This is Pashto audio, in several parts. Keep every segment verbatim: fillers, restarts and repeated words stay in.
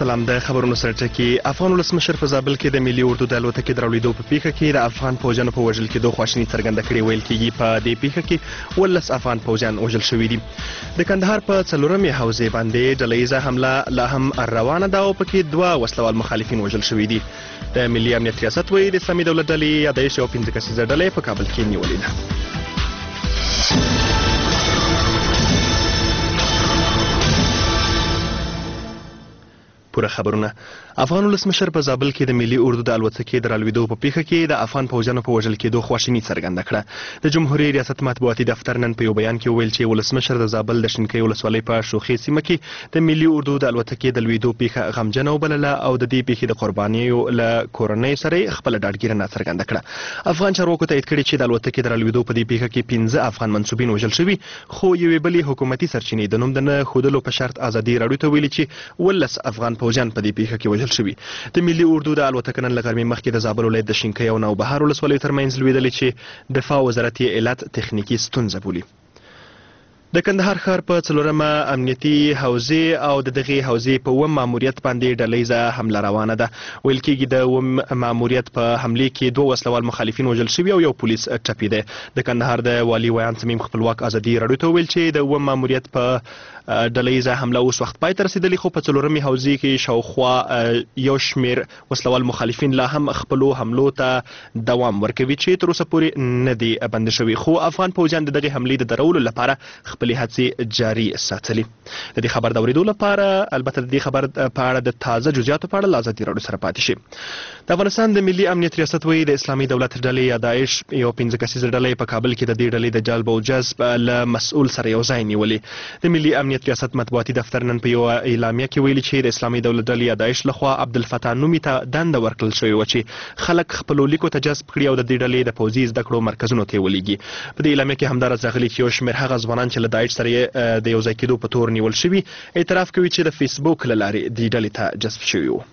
سلام. د خبرونو سرټکی افغان ولسمشر په زابل کې د ملي اردو د الوتکې د راوړېدو په پیښه کې د افغان پوځیانو په وژل کېدو خواشیني څرګنده کړې. ویل کېږي په دې پیښه کې ولس افغان پوځیان وژل شوي دي. د کندهار په څلورمې حوزې باندې ډله ییزه حمله لا هم روانه ده او پکې دوه وسلوال مخالفین وژل شوي دي. د ملي امنیت ریاست وایي د اسلامي دولت ډلې یادایش یو پنځه کسیزه ډله په کابل کې نیولې ده. پوره خبرونه. افغان ولسمشر په زابل کې د ملي اردو د الوتکې د رالوېدو په پیښه کې د افغان پوځیانو په وژل کېدو خواشیني څرګنده کړه. د جمهوریت ریاست مطبوعاتي دفتر نن په یو بیان کې وویل چې ولسمشر د زابل د شینکۍ ولسوالۍ په شوخي سیمه کې د ملي اردو د الوتکې د لوېدو پیښه غمجنه وبلله او د دې پیښې د قربانیو له کورنۍ سره خپله ډاډګیرنه څرګنده کړه. افغان چارواکو تایید کړي چې د الوتکې د رالوېدو په دې پیښه کې پنځه افغان منصوبین وژل شوي، خو یوې بلې حکومتي سرچینې د نوم د نه ښودلو په شرط ازادي راډیو ته ویلي چې ولس افغان پوځیان په دې پیښه کې وژل شوي. د ملي اردو د الوتکه نن له غرمې مخکې د زابل ولایت د شینکۍ او نوبهار ولسوالیو ترمنځ لوېدلې چې دفاع وزارت یې علت تخنیکي ستونزه بولي. د کندهار ښار په څلورمه امنیتي حوزې او د دغې حوزې په اووم ماموریت باندې ډله ییزه حمله روانه ده. ویل کېږي د اووم ماموریت په حملې کې دوه وسلوال مخالفین وژل شوي او یو پولیس ټپي دی. د کندهار د والي ویان صمیم خپلواک ازادي راډیو ته وویل چې د اووم ماموریت په ډله ییزه حمله اوس وخت پای ته رسېدلې، خو په څلورمې حوزې کې شاوخوا یو شمېر وسلوال مخالفین لا هم خپلو حملو ته دوام ورکوي چې تر اوسه پورې نه دي بند شوي، خو افغان پوځیان د دغې حملې د درولو لپاره خپلې هڅې جاري ساتلي. د دې خبر د اورېدو لپاره البته د دې خبر په اړه د تازه جزئیاتو په اړه له ازادي راډیو سره پاتې شي. د افغانستان د ملي امنیت ریاست وایي د اسلامي دولت ډلې یا داعش یو پنځه کسیزه ډله په کابل کې د دې ډلې د جلب او جذب له مسؤل سره یو ځای نیولې. د ملي امنیت ریاست مطبوعاتي دفتر نن په یوه اعلامیه کې ویلي چې د اسلامي دولت ډلې یا داعش لخوا عبدالفتاح نومي ته دنده ورکړل شوې وه چې خلک خپلو لیکو ته جذب کړي او د دې ډلې د پوځي زده کړو مرکزونو ته یې ولېږي. په دې اعلامیه کې همداراز راغلي چې یو شمېر هغه ځوانان چې له داعش سره یې د یو ځای کېدو په تور نیول شوي اعتراف کوي چې د فیسبوک له لارې دې ډلې ته جذب شوي وو.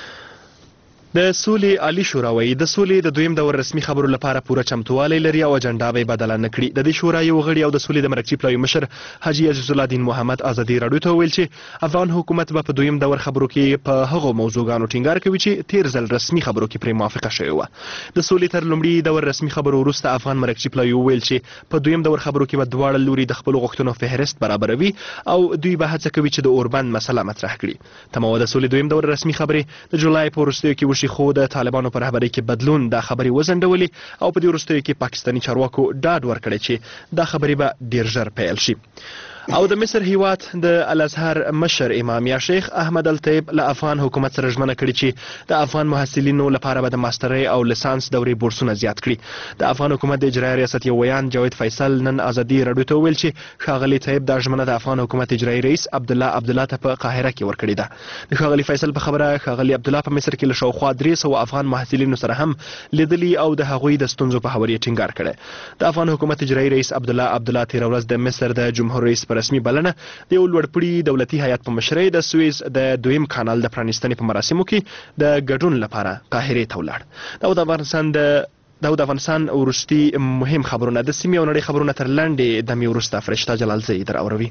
د سولې عالي شورا وایي د سولې د دویم دور رسمي خبرو لپاره پوره چمتووالی لري او اجنډا به یې بدله نه کړي. د دې شورا یو غړي او د سولې د مرکزي پلاوي مشر حاجي عزیز الله دین محمد ازادي راډیو ته وویل چې افغان حکومت به په دویم دور خبرو کې په هغو موضوعګانو ټینګار کوي چې تیر ځل رسمي خبرو کې پرې موافقه شوې وه. د سولې تر لومړي دور رسمي خبرو وروسته افغان مرکزي پلاوي وویل چې په دویم دور خبرو کې به دواړه لوري د خپلو غوښتنو فهرست برابروي او دوی به هڅه کوي چې د اوربند مسله مطرح کړي. تمه د سولې دویم دور رسمي خبرې د جولای په وروستیو کې وشي، خو د طالبانو په رهبرۍ کې بدلون دا خبرې وځنډولې او په دې وروستیو کې پاکستاني چارواکو ډاډ ورکړی چې دا خبرې به ډېر ژر پیل شي. او د مصر هیواد د الازهر مشر امام یا شیخ احمد الطیب له افغان حکومت سره ژمنه کړې چې د افغان محصلینو لپاره به د ماسترۍ او لیسانس دورې بورسونه زیات کړي. د افغان حکومت د اجرایي ریاست یو ویان جاوید فیصل نن ازادي راډیو ته وویل چې ښاغلي طیب دا ژمنه د افغان حکومت اجرایي رئیس عبدالله عبدالله ته په قاهره کې ورکړې ده. د ښاغلي فیصل په خبره ښاغلي عبدالله په مصر کې له شاوخوا درې سوه افغان محصلینو سره هم لیدلي او د هغوی د ستونزو په هواري ټینګار کړی. د افغان حکومت اجرایي رئیس عبدالله عبدالله تېره ورځ د مصر د جمهور رئیس په رسمي بلنه د یو لوړپوړي دولتي هیات په مشرۍ د سویز د دویم کانال د پرانیستنې په مراسمو کې د ګډون لپاره قاهرې ته ولاړ. دا د افغانستان د دا د افغانستان وروستي مهم خبرونه د سیمې او نړۍ خبرونه تر لنډې دمې وروسته فرشته جلالزی در اوروي.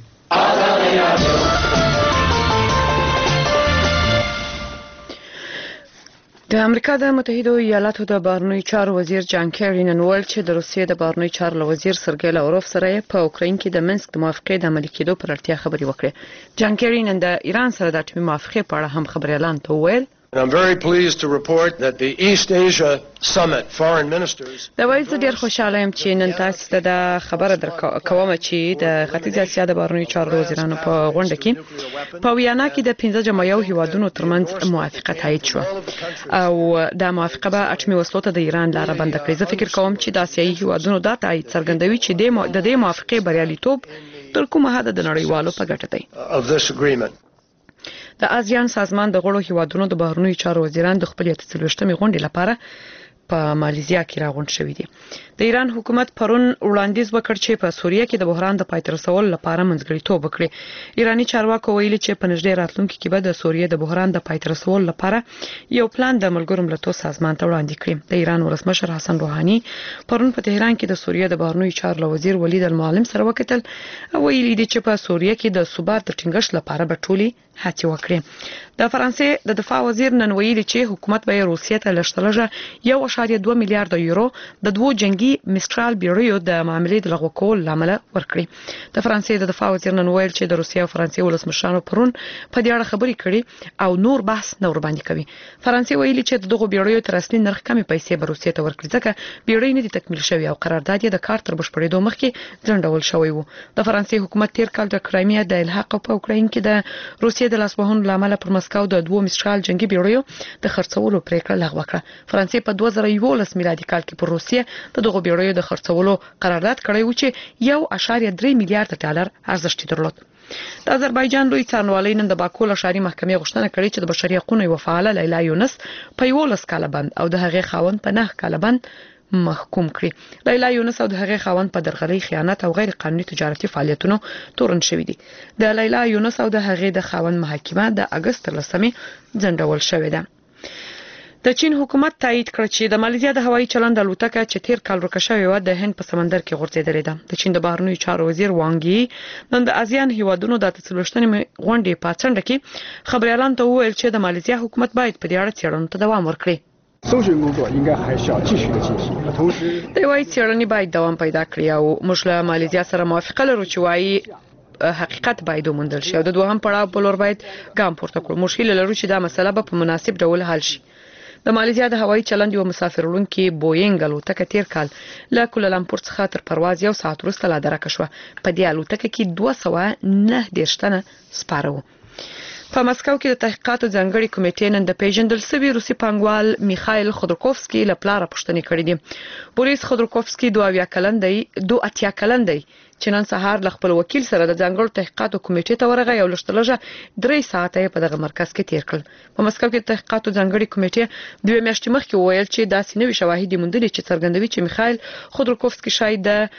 د امریکا د متحده ایالاتو د بهرنیو چارو وزیر جان کیری نن وویل چې د روسیې د بهرنیو چارو وزیر سرګی لاوروف سره په اوکراین کې د منسک د موافقې د عملي کېدو پر اړتیا خبرې وکړې. جان کیری نن د ایران سره د اټومي موافقې په اړه هم خبري اعلان ته وویل. I'm very pleased to report that the East Asia Summit foreign ministers دا وایي زه ډېر خوشاله یم چې نن تاسو ته د خبره درکوم چې د ختیځ اسیا د بهرنیو چارو وزیرانو په غونډه کې په ویانا کې د پنځه جمع یو هیوادونو ترمنځ موافقه تایید شوه او دا موافقه به اټومي وسلو ته د ایران لاره بند کړي. زه فکر کوم چې د اسیایي هیوادونو دا تایید څرګندوي چې د دې موافقې بریالیتوب تر کومه حده د نړیوالو په ګټه دی. د آزیان سازمان د غړو هیوادونو د بهرنیو چارو وزیران د خپل اته څلوېښتمې غونډې لپاره په مالیزیا کې راغونډ شوي دي. د ایران حکومت پرون وړاندیز وکړ چې په سوریه کې د بحران د پای ته رسولو لپاره منځګړیتوب وکړي. ایراني چارواکو ویلي چې په نږدې راتلونکي کې به د سوریه د بحران د پای ته رسولو لپاره یو پلان د ملګرو ملتونو سازمان ته وړاندې کړي. د ایران ولسمشر حسن روحاني پرون په تهران کې د سوریه د بهرنیو چارو وزیر ولید المعلم سره وکتل او ویلي دي چې په سوریه کې د ثبات د ټینګښت لپاره به ټولې هڅه وکړي. د فرانسې د دفاع وزیر نن ویلي چې حکومت به روسیې ته لشتلجه یو اشاریه دوه میلیارډ یورو د دوه جنگي مسترال بیړیو د معاملې د لغوه کولو لامل ورکړي. د فرانسې د دفاع وزیر نن ویل چې د روسیې او فرانسې ولسمشرانو پرون په دې اړه خبرې کړي او نور بحث نه ور باندې کوي. فرانسې ویلي چې دغه بیړیو تر اصلي نرخ کمې پیسې به روسیې ته ورکړي ځکه بیړۍ نه دي تکمیل شوی او قرارداد یې د کار تر بشپړېدو مخکې ځنډول شوی و. د فرانسې حکومت تیر کال د کرایمیا د الحاق په اوکراین کې د روسیې د لاسوهنو لامل پر مسکو د دوه مسترال جنگي بیړیو د خرڅولو پریکړه لغوه کړه. فرانسې په دوه زره یولس میلادي کال کې پر روسیې د دغه بیړیو د خرڅولو قرارداد کړی و چې یو اشاریه درې میلیارډ ډالر ارزښت درلود. د آذربایجان لوی څارنوالۍ نن د باکو له ښاري محکمې غوښتنه کړې چې د بشري حقوقو یو فعاله لیلا یونس په یولس کاله بند او د هغې خاوند په نه کاله بند محکوم کړي. لیلا یونس او د هغې خاوند په درغلي، خیانت او غیر قانوني تجارتي فعالیتونو تورن شوی دي. د لیلا یونس او د هغې د خاوند محاکمه د اگست تر لسمې ځنډول شوې ده. د چین حکومت تایید کړ چې د مالیزیا د هوایي چلند الوتکه چې تیر کال ورکه شوې و د هند په سمندر کې غورځېدلې ده. د چین د بهرنیو چارو وزیر وانګ یي نن د آسیان هیوادونو د اتلسلوشتنې غونډې په څنډه کې خبريالانو ته وویل چې د مالیزیا حکومت باید په دې اړه څېړنو ته دوام ورکړي. 搜寻工作应该还是要继续的进行，同时 د وایي څېړنې باید دوام پیدا کړي او موږ له مالیزیا سره موافقه لرو چې وایي حقیقت باید وموندل شي او د دوهم پړاو په لور باید ګام پورته کړو. موږ هیله لرو چې دا مسله به په مناسب ډول حل شي. د مالیزیا د هوایي چلند یو مسافر وړونکي بوینګ الوتکه تیر کال له کولالمپور څخه تر پرواز یو ساعت وروسته لا درکه شوه. په دې الوتکه کې دوه سوه نه دېرش تنه سپاره وو. په مسکو کې د تحقیقاتو ځانګړي کمیټې نن د پیژندل شوي روسي پانګوال میخایل خودروکوفسکي له پلاره پوښتنې کړې دي. بوریس خودروکوفسکي دوه اویا کلن دی دوه اتیا کلن دی چې نن سهار له خپل وکیل سره د ځانګړو تحقیقاتو کمیټې ته ورغی او لږترلږه درې ساعته په دغه مرکز کې تیر کړل. په مسکو کې د تحقیقاتو ځانګړي کمیټې دوه میاشتې مخکې وویل چې داسې نوي شواهد موندلي چې څرګندوي چې میخایل خودروکوفسکي شاید د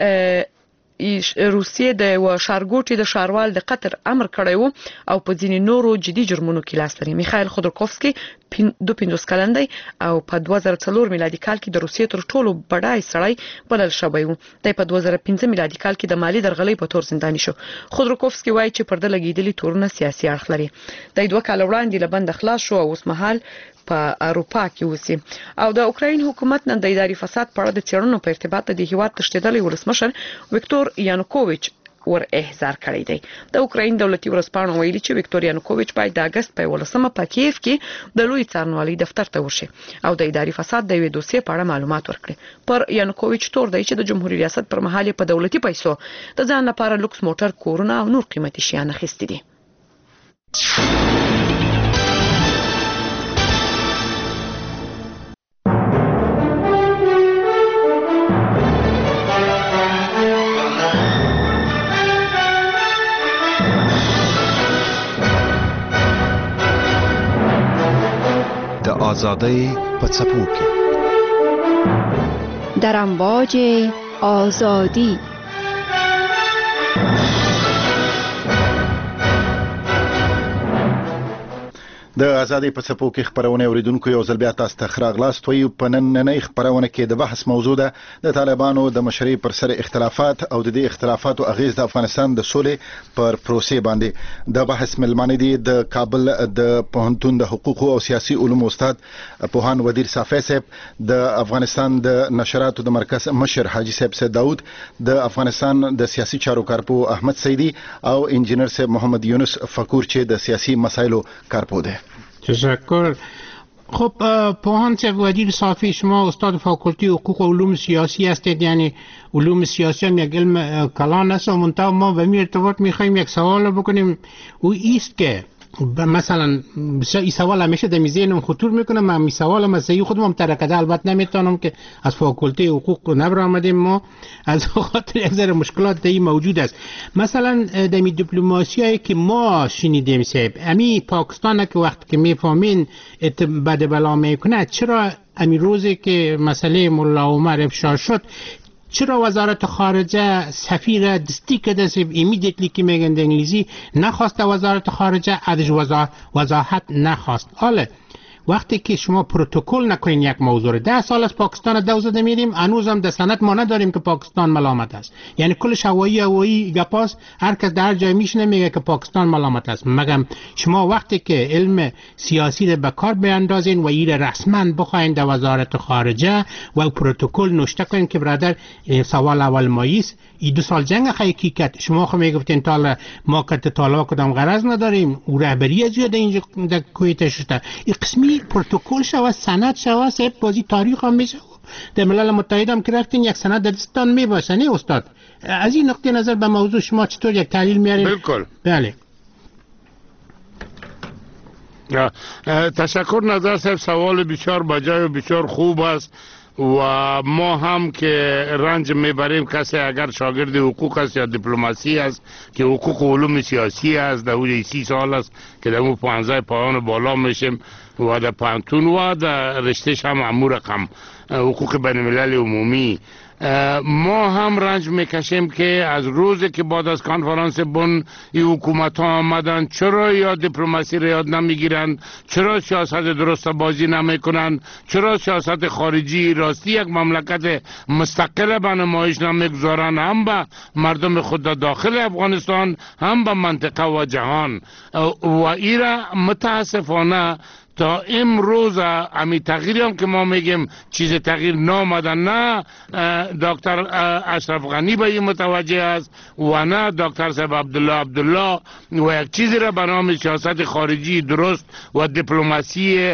روسیې د و شارګوټي د شاروال د قطر امر کړی وو او په ځینې نورو جدي جرمونو کې لاس لري. میخایل خودروکوفسکي دوه پنځوس کلن دی او په دوه زره څلور میلادي کال کې د روسیې تر ټولو بډای سړی بلل شوی و. دی په دوه زره پنځه میلادي کال کې د مالی درغلۍ په تور زنداني شو. خودروکوفسکي وایي چې پرده لګیدلي تورونه سیاسي اړخ لري. دی دوه کال وړاندې له بند خلاص شو او اوس مهال په اروپا کې اوسي. او د اوکراین حکومت نن د اداري فساد په اړه د څېړنو په ارتباط د هیواد تشدیدلي ولسمشر وکټور یانوکوویچ ور احضار کړی دی. د اوکراین دولتي ورځپاڼو ویلي چې وکټور یانوکوویچ باید د اگست په ولسمه په کیف کې د لوی څارنوالۍ دفتر ته ورشي او د اداري فساد د یوې دوسیې په اړه معلومات ورکړي. پر یانوکوویچ تور دی چې د جمهوریت ریاست پر مهال په دولتي پیسو د ځان لپاره لوکس موټر، کورونه او نور قیمتي شیان اخیستي دي. آزادی په څپو کې در امواج آزادی د ازادي په څپو کې خبرونه اوریدونکو یو ځل بیا تاسو ته خراغلاست وي. په نننۍ خبرونه کې د بحث موضوع ده د طالبانو د مشرۍ پر سر اختلافات او د دې اختلافاتو اغیز د افغانستان د سولې پر پروسې باندې. د بحث ملمانه دي د کابل د پوهنتون د حقوق او سیاسي علومو استاد پوهان ودیر صافی صاحب، د افغانستان د نشراتو د مرکز مشر حاجی صاحب سید داود، د افغانستان د سیاسي چارو کارپو احمد سیدی او انجینر صاحب محمد یونس فقور چې د سیاسي مسایلو کارپو ده. تشکر. خب پوهان صاحب ودیر صافی، شما استاد فاکولتی حقوق و علوم سیاسی هستید، یعنی علوم سیاسی هم یک علم کلان است و منتها ما به می ارتباط میخوایم یک سوال بکنیم او ایست که مثلا این سوال همیشه در ذهنم خطور میکنه. من این سوال مسئله خودم هم ترکده البته نمیتونم که از فاکولته حقوق نبر آمدیم، ما از خاطر یک ذره مشکلات در این موجود است. مثلا در می دیپلماسی هایی که ما شنیدیم صاحب، امی پاکستان که وقت که میفهمین بد بلا میکنه، چرا امی روزی که مسئله ملا عمر افشا شد چرا وزارت خارجه سفیر دستی کده سیب ایمیدیتلی که میگن در انگلیسی نخواست وزارت خارجه ادش وضاحت نخواست. حالا وقتی که شما پروتکل نکنین یک موضوع ده سال از پاکستان دو زده میریم هنوزم در سند ما نداریم که پاکستان ملامت است. یعنی کلش هوایی هوایی گپاس، هر کس در جای میشنه میگه که پاکستان ملامت است. مگم شما وقتی که علم سیاسی رو به کار بیاندازین و این رسما بخواین در وزارت خارجه و پروتکل نوشته کنین که برادر سوال اول ماییست این دو سال جنگ حقیقت شما خو میگفتین تا ما کت طالب کدام غرض نداریم و رهبری زیاده اینجا در کویت شده این قسمی پروتکل شو سند شو سه بازی تاریخ هم میشه در ملل متحد هم که رفتین یک سند در دستان میباشه نه استاد. از این نقطه نظر به موضوع شما چطور یک تحلیل میارین؟ بالکل بله. تشکر نظر صاحب، سوال بسیار بجای و بسیار خوب است و ما هم که رنج میبریم کسی اگر شاگرد حقوق است یا دیپلماسی است که حقوق و علوم سیاسی است در حدود سی سال است که در اون پانزده پایان بالا میشیم و در پانتون و در رشتهش هم امور رقم حقوق بین الملل عمومی ما هم رنج میکشیم که از روزی که بعد از کنفرانس بن این حکومت ها آمدن چرا یا دیپلماسی را یاد نمیگیرند، چرا سیاست درست بازی نمیکنند، چرا سیاست خارجی راستی یک مملکت مستقل به نمایش نمیگذارند، هم به مردم خود داخل افغانستان هم به منطقه و جهان. و ایرا متاسفانه تا امروز امی تغییری هم که ما میگیم چیز تغییر نامدن، نه دکتر اشرف غنی به این متوجه است و نه دکتر صاحب عبدالله عبدالله و یک چیزی را به نام سیاست خارجی درست و دیپلماسی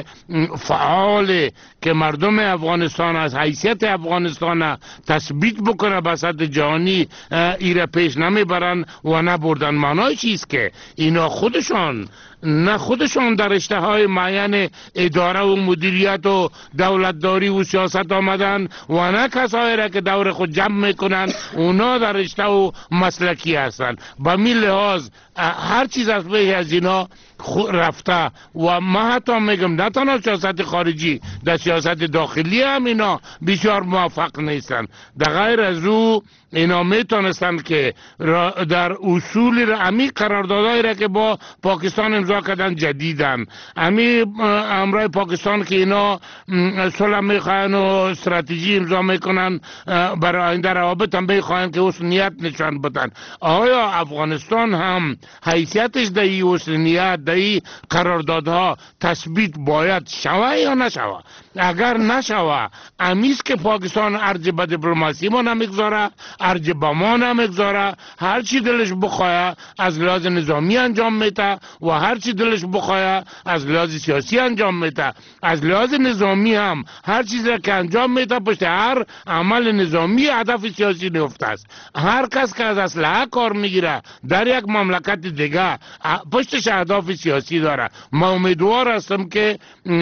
فعال که مردم افغانستان از حیثیت افغانستان تثبیت بکنه به سطح جهانی ایره پیش نمیبرن و نبردن. معنای چیست که اینا خودشان نه خودشان در رشته های معین اداره و مدیریت و دولتداری و سیاست آمدن و نه کسایی را که دور خود جمع میکنن اونا در رشته و مسلکی هستن. به می لحاظ هر چیز از به از اینا رفته و ما حتی میگم نه تنها سیاست خارجی در سیاست داخلی هم اینا بسیار موفق نیستن. در غیر از او اینا میتونستند که در اصول امی قراردادهایی را که با پاکستان امضا کردن جدیدن، امی امرای پاکستان که اینا صلح میخواین و استراتژی امضا میکنن برای آینده روابط هم میخواین که حسنیت نشان بدن. آیا افغانستان هم حیثیتش در این حسنیت در این قراردادها تثبیت باید شوه یا نشوه؟ اگر نشوه امیست که پاکستان ارج به دیپلماسی ما نمیگذاره، ارج به ما نمیگذاره، هر چی دلش بخواه از لحاظ نظامی انجام میده و هر چی دلش بخواه از لحاظ سیاسی انجام میده. از لحاظ نظامی هم هر چیزی را که انجام میده پشت هر عمل نظامی هدف سیاسی نفته است. هر کس که از اسلحه کار میگیره در یک مملکت دیگه پشتش اهداف سیاسی داره. ما امیدوار هستم که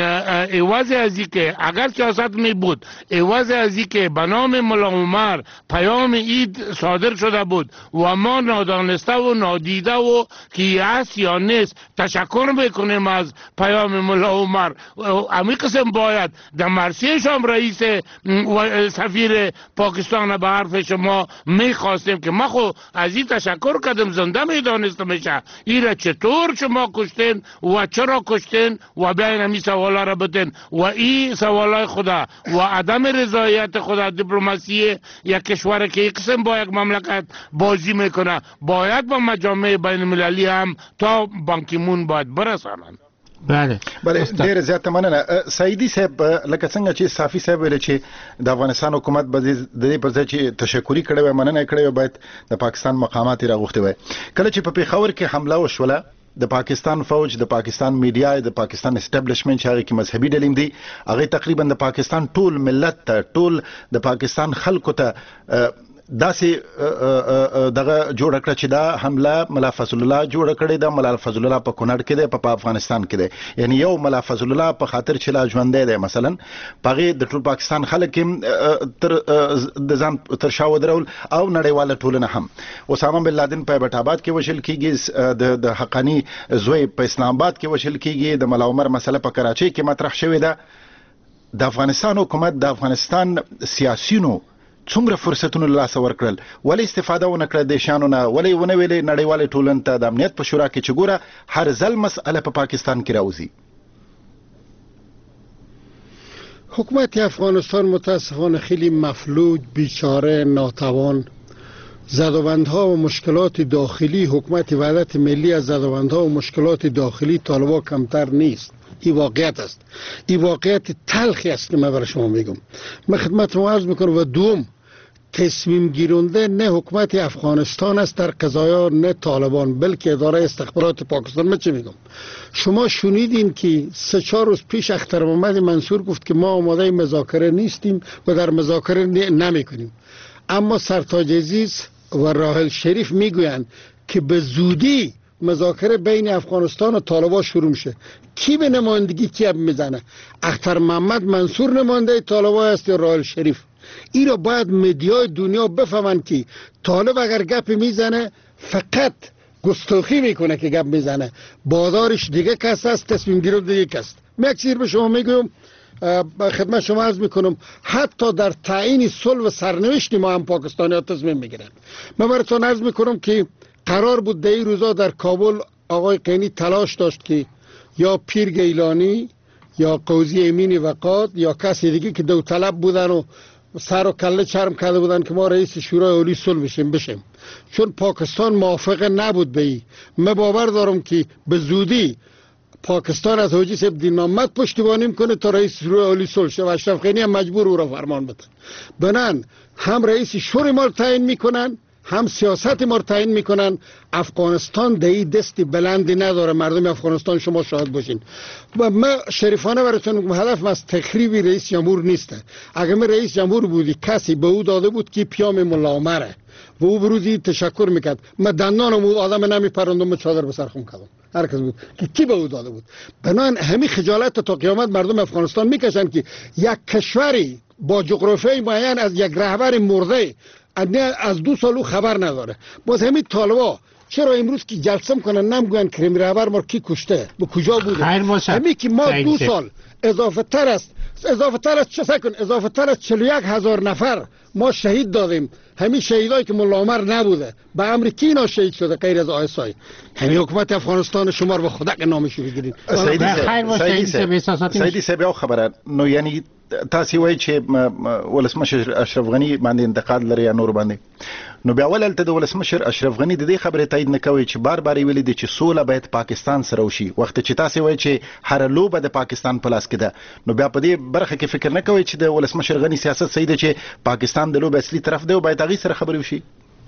عوض از این که اگر سیاست می بود عوض از این که به نام ملا عمر پیام عید صادر شده بود و ما نادانسته و نادیده و که هست یا نیست تشکر میکنیم از پیام ملا عمر. امی قسم باید در مرسیش هم رئیس و سفیر پاکستان به حرف شما میخواستیم که ما خو از این تشکر کردم زنده میدانسته میشه ایره چطور شما کشتین و چرا کشتین و بیاین همی سوالا را بدین و این سوالای خدا و عدم رضایت خدا دیپلماسی یک کشور که یک قسم با یک مملکت بازی میکنه باید با مجامع بین المللی هم تا بانکیمون باید برسانند. بله بله ډیر زیات مننه. سعیدی صاحب لکه څنګه چې صافی صاحب ویل چې د افغانستان حکومت به د دې پر ځای چې تشکری کړي وي مننه کړي وي باید د پاکستان مقامات راغوښتي وي. کله چې په پیښور کې حمله وشوله د پاکستان فوج د پاکستان میډیا د پاکستان اسټابلیشمنت چې هغه کې مذهبي ډلې دي هغه تقریبا د پاکستان ټول ملت ته ټول د پاکستان خلکو ته داسې دغه جوړ کړ چې دا حمله ملا فضل الله جوړ کړی دا ملا فضل الله په کونړ کې دی په افغانستان کې دی یعنی یو ملا فضل الله په خاطر چې لا ژوند دی مثلا پغه د ټول پاکستان خلک تر د ځان تر شاو درول او نړیواله ټولنه هم اسامه بن لادن په بیت آباد کې وشل کیږي د حقانی زوی په اسلام آباد کې وشل کیږي د ملا عمر مسله په کراچۍ کې مطرح شوې ده. د افغانستان حکومت د افغانستان سیاسيونو څومره فرصتونه لاس ورکړل ولې استفاده ونه کړه د شانونه ولې ونه ویلې نړیواله ټولنه ته د امنیت په شورا کې چې ګوره هر ځل مسأله په پاکستان کې راوځي. حکومت افغانستان متاسفانه خیلی مفلوج، بیچاره، ناتوان، زدوبندها و مشکلات داخلی، حکومت وحدت ملی از زدوبندها و مشکلات داخلی طالبا کمتر نیست. این واقعیت است. این واقعیت تلخی است که من برای شما میگم. من خدمت ما عرض میکنم. و دوم، تصمیم گیرنده نه حکومت افغانستان است در قضایا، نه طالبان، بلکه اداره استخبارات پاکستان. من چه میگم؟ شما شنیدین که سه چهار روز پیش اختر محمد منصور گفت که ما آماده مذاکره نیستیم و در مذاکره نمیکنیم. اما سرتاج عزیز و راحل شریف میگویند که به زودی مذاکره بین افغانستان و طالبان شروع میشه. کی به نمایندگی کی میزنه؟ اختر محمد منصور نماینده طالبان است یا راحل شریف؟ این را باید مدیای دنیا بفهمن که طالب اگر گپ میزنه فقط گستاخی میکنه که گپ میزنه، بازارش دیگه کس است، تصمیم گیرنده دیگه کس. من یک چیز به شما میگم، خدمت شما عرض میکنم، حتی در تعیین صلح و سرنوشت ما هم پاکستانی ها تصمیم میگیرن. من براتون عرض میکنم که قرار بود در این روزا در کابل آقای قینی تلاش داشت که یا پیر گیلانی یا قوزی امین وقات یا کسی دیگه که دو طلب بودن و سر و کله چرم کرده بودن که ما رئیس شورای عالی صلح بشیم بشیم چون پاکستان موافق نبود به این. من باور دارم که به زودی پاکستان از حاجی صاحب دین محمد پشتیبانی میکنه تا رئیس شورای عالی صلح شه و اشرف غنی هم مجبور او را فرمان بده. بنان هم رئیس شورای ما تعیین میکنن، هم سیاست ما تعیین میکنن. افغانستان دهی دستی بلندی نداره. مردم افغانستان شما شاهد باشین. و من شریفانه براتون میگم هدف از تخریب رئیس جمهور نیسته. اگر من رئیس جمهور بودی کسی به او داده بود که پیام ملا عمره و او بروزی تشکر میکرد، من دندانم او آدم نمیپرندم و چادر به سر خم کردم. هر کس بود که کی به او داده بود. بنان همین خجالت تا قیامت مردم افغانستان میکشن که یک کشوری با جغرافیای معین از یک رهبر مرده از دو سالو خبر نداره. باز همین طالبا چرا امروز که جلسه میکنن نمیگن کریم رهبر ما کی کشته به کجا بوده؟ همین که ما دو سال اضافه تر است اضافه تر است چه سکن اضافه تر است چهل و یک هزار نفر ما شهید دادیم. همین شهیدایی که ملا عمر نبوده به امر کی اینا شهید شده غیر از آیسای. همین حکومت افغانستان شما رو به خدا که نامش بگیرید. سیدی سیبیا خبره نو یعنی تاسو وایي چې ولسمشر اشرف غنی باندې انتقاد لري یا نور باندې، نو بیا ولې ته د ولسمشر اشرف غنی د دې خبرې تایید نه کوي چې بار بار ویلي دي چې سوله باید پاکستان سره وشي، وخت چې تاسو وایي چې هر لوبه د پاکستان په لاس کې ده، نو بیا په دې برخه کې فکر نه کوي چې د ولسمشر غنی سیاست صحیح ده چې پاکستان د لوبه اصلي طرف دی او باید هغه سره خبرې وشي؟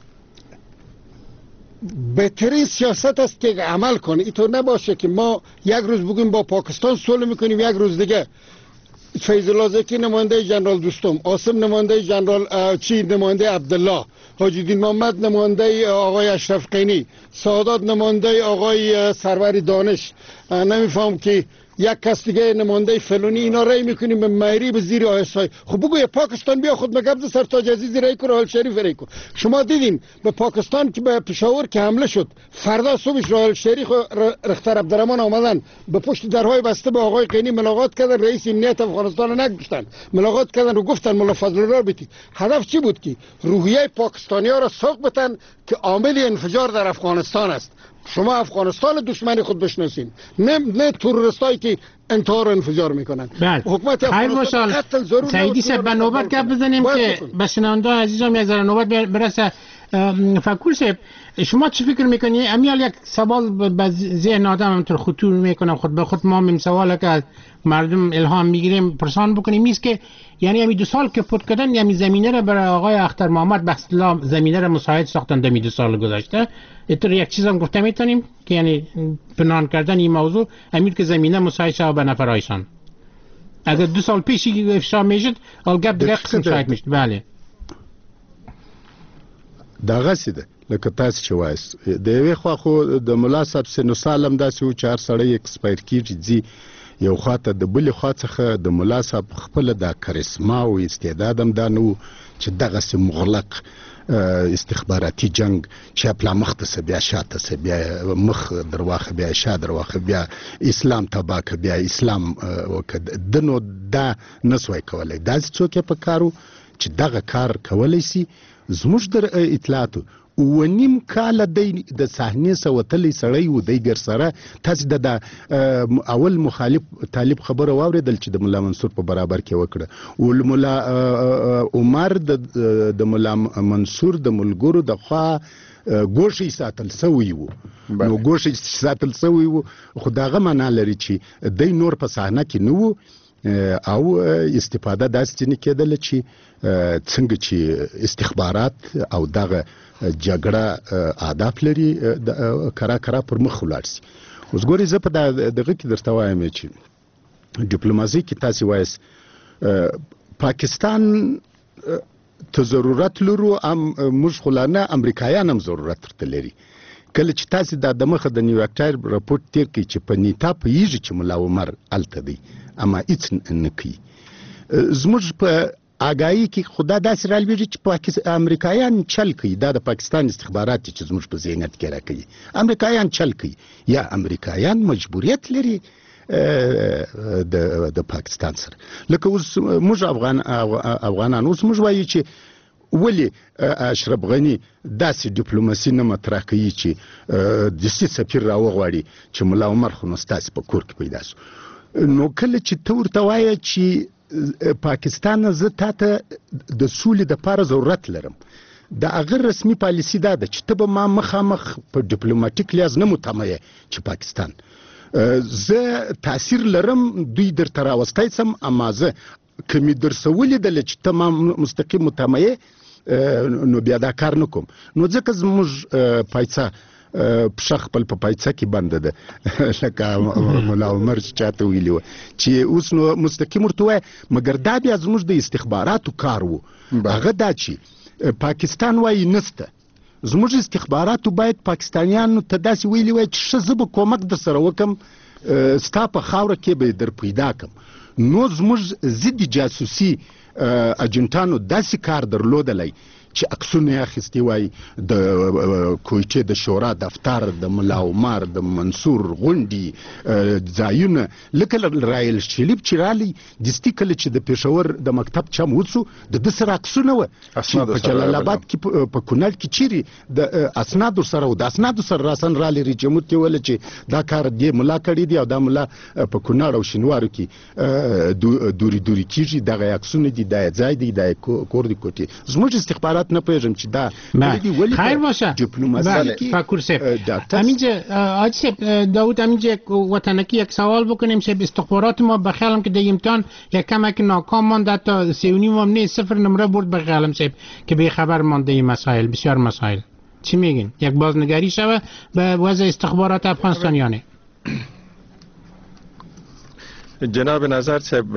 بهترین سیاست است که عمل کنه. اینطور نباشه که ما یک روز بگیم با پاکستان صلح میکنیم، یک روز دیگه فیض الله زکی نماینده جنرال دوستم، عاصم نماینده جنرال چی نماینده عبدالله، حاجی دین محمد نماینده آقای اشرف غنی، سعادت نماینده آقای سرور دانش، نمیفهم که یک کس دیگه نماینده فلانی، اینا رای میکنیم به مایری به زیر آیسای. خب بگو پاکستان بیا خود مگبز سرتاج عزیزی رای کن، راحل شریف رای کن. شما دیدین به پاکستان که به پشاور که حمله شد، فردا صبحش راحل شریف و رختر عبدالرحمن آمدن به پشت درهای بسته به آقای قینی ملاقات کردن، رئیس امنیت افغانستان رو نگشتن، ملاقات کردن و گفتن ملا فضل الله بیتی. هدف چی بود؟ که روحیه پاکستانی‌ها را سوق بتن که عامل انفجار در افغانستان است. شما افغانستان دشمن خود بشناسین، نه نه تروریستایی که انتحار و انفجار میکنن. حکومت افغانستان قتل ضرور. سعیدی صاحب به نوبت گپ بزنیم که بشنونده عزیزم یک ذره نوبت برسه. فکر صاحب شما چه فکر میکنی؟ امیال یک سوال به ذهن آدم همطور خطور میکنم، خود به خود ما این سوال که از مردم الهام میگیریم پرسان بکنیم میست که یعنی همین دو سال که پود کردن یعنی زمینه را برای آقای اختر محمد به اصطلاح زمینه را مساعد ساختن در دو سال گذشته. اینطور یک چیز هم گفته میتونیم که یعنی پنهان کردن این موضوع امید که زمینه مساعد شد به نفرایشان. اگر دو سال پیشی افشا میشد الگب دیگه قسم شاید میشد. بله دغه سیده لکه تاسو چې وایس د یوې خوا خو د ملا صاحب سنو سالم داسې و چې هر سړی اکسپایر کیږي ځي، یو خواته د بلې خوا څخه د ملا صاحب خپله دا کریسما او استعداد هم دا نه و چې دغسې مغلق استخباراتي جنگ چې پلا مخته سه بیا شاته سه بیا مخ درواخه بیا شا درواخه بیا اسلام تبا که بیا اسلام دنو دا نسوای کولای. داسې څوک یې په کارو چې دغه کار کولی سي. زموږ در اطلاعاتو و نیم کال د صحنې سوتلی سړی و دی ګر سره تاسو د اول مخالف طالب خبره واوریدل چې د مولا منصور په برابر کې وکړه او مولا عمر د مولا منصور د ملګرو د خوا ګوشي ساتل سوی وو نو ګوشي ساتل سوی وو خو داغه معنا لري چې د نور په صحنه کې نو او استفاده داسې نه کېدل چې څنګه چې استخبارات او دغه جګړه اهداف لري کرا کرا پر مخ ولاړ شي. اوس ګورې زه په دغه کې درته وایم چې ډیپلوماسي کې تاسو وایس پاکستان ته ضرورت لرو ام موږ خلانه امریکایان هم ضرورت ورته لري. کله چې تاسو د دمخه د نیویارک ټایم راپورټ تیر کی چې په نیټه په یږي چې مولا عمر الته دی اما هیڅ نه کوي زموږ په آگاهی کې خدا داسې رالویږي چې پاکستان امریکایان چل کوي دا د پاکستان استخبارات چې زموږ په ذهنیت کې راکوي امریکایان چل کوي یا امریکایان مجبوریت لري د د پاکستان سره لکه اوس موږ افغان افغانان اوس موږ وایو چې ولی اشرف غنی داسې ډیپلوماسي نه مطرح کوي چې د سي سفیر راوغواړي چې مولا عمر خو نو ستاسو په کور کې پیدا شو نو کله چې ته ورته وایې چې پاکستان زه تاته د سولې دپاره ضرورت لرم د هغه رسمي پالیسي دا ده چې ته به ما مخامخ په ډیپلوماټیک لحاظ نه مطمئه چې پاکستان زه تاثیر لرم دوی درته راوستی سم اما زه که مې درسه ولیدله چې ته ما مستقیم مطمئه نو بیا دا کار نه کوم نو ځکه زموږ پایڅه پښه خپل په پایڅه کې بنده ده لکه مولا عمر چې چاته ویلي وه چې اوس نو مستقیم ورته ووایه مګر دا بیا زموږ د استخباراتو کار و هغه دا چې پاکستان وایي نسته زموږ استخباراتو باید پاکستانیانو ته داسې ویلي وای چې ښه زه به کومک در سره وکم ستا په خاوره کې به در پیدا کم نو زموږ ضد جاسوسي اجنټانو داسې کار درلودلی چې عکسونه یې اخیستي وای د کویټې د شورا دفتر د ملا عمر د منصور غونډې ځایونه لکه رایل شلیب چې رالی دستي کله چې د پېښور د مکتب چم وڅو د ده سره عکسونه وه چې په جلال آباد کې په کونړ کې چیرې د اسنادو سره و د اسنادو سره راسن رالی رئیس جمهور ته ویله چې دا کار دې ملا کړی دی او دا ملا په کونړ او شینوارو کې دوري دوري کېږي دغه عکسونه دي دا ځای دی دا کور دی کوټې زموږ استخبارات نه پوهیږم چې دا خیر باشه فاکور صاحب همینجا حاجی صاحب داود همینجا وطنکی یک سوال بکنیم صاحب استخبارات ما بخیالم که در امتحان یک کمک ناکام مانده تا سه و نیم هم نه صفر نمره برد بخیالم صاحب که به خبر مانده این مسائل بسیار مسائل چی میگین یک بازنگری شوه به وضع استخبارات افغانستانیانه جناب نظر صاحب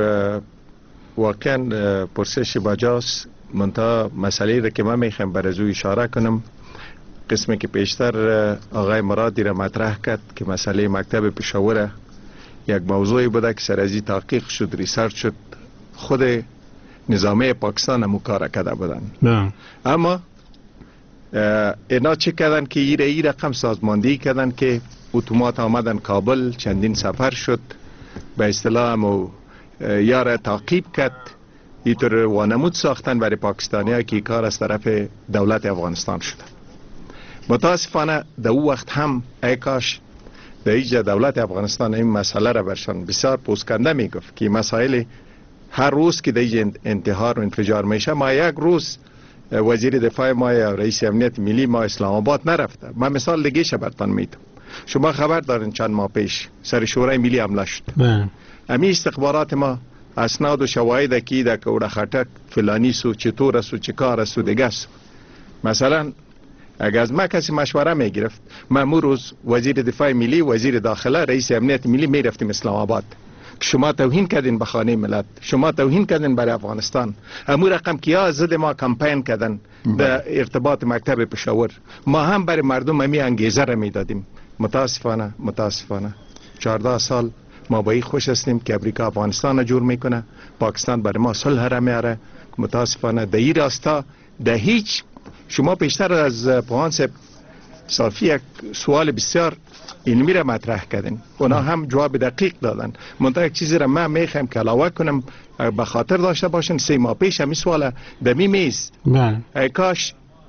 واقعا پرسش باجاست منتها مسئله را که من میخوام بر ازو اشاره کنم قسمی که پیشتر آقای مرادی را مطرح کرد که مسئله مکتب پشاور یک موضوعی بوده که سر ازی تحقیق شد ریسرچ شد خود نظامی پاکستان هم کار کرده بودن اما اینا چه کردن که ایره ای رقم سازماندهی کردن که اتومات آمدن کابل چندین سفر شد به اصطلاح هم یار تعقیب کرد اینطور وانمود ساختن برای پاکستانی ها که کار از طرف دولت افغانستان شده متاسفانه در او وقت هم ای کاش در ایجا دولت افغانستان این مسئله را برشان بسیار پوسکنده می گفت که مسائل هر روز که در ایجا انتحار و انفجار میشه ما یک روز وزیر دفاع ما یا رئیس امنیت ملی ما اسلام آباد نرفته من مثال دیگه شبرتان میتم شما خبر دارین چند ماه پیش سر شورای ملی حمله شد امی استخبارات ما اسناد و شواهد کی ده که اوڑا خطک فلانی سو چطور سو چکار سو دیگه سو مثلا اگر از ما کسی مشوره می گرفت ما مو روز وزیر دفاع ملی وزیر داخله رئیس امنیت ملی می رفتیم اسلام آباد که شما توهین کردین به خانه ملت شما توهین کردین برای افغانستان امو رقم کیا ضد ما کمپین کردن در ارتباط مکتب پشاور ما هم برای مردم امی انگیزه را می دادیم متاسفانه متاسفانه چهارده سال ما با این خوش هستیم که امریکا افغانستان جور میکنه پاکستان برای ما صلح را میاره متاسفانه در این راستا در هیچ شما پیشتر از پوهان صاحب صافی یک سوال بسیار علمی را مطرح کردین اونا هم جواب دقیق دادن منتها یک چیزی را من میخوام که علاوه کنم به خاطر داشته باشین سه ماه پیش همی سوال دمی میز ای کاش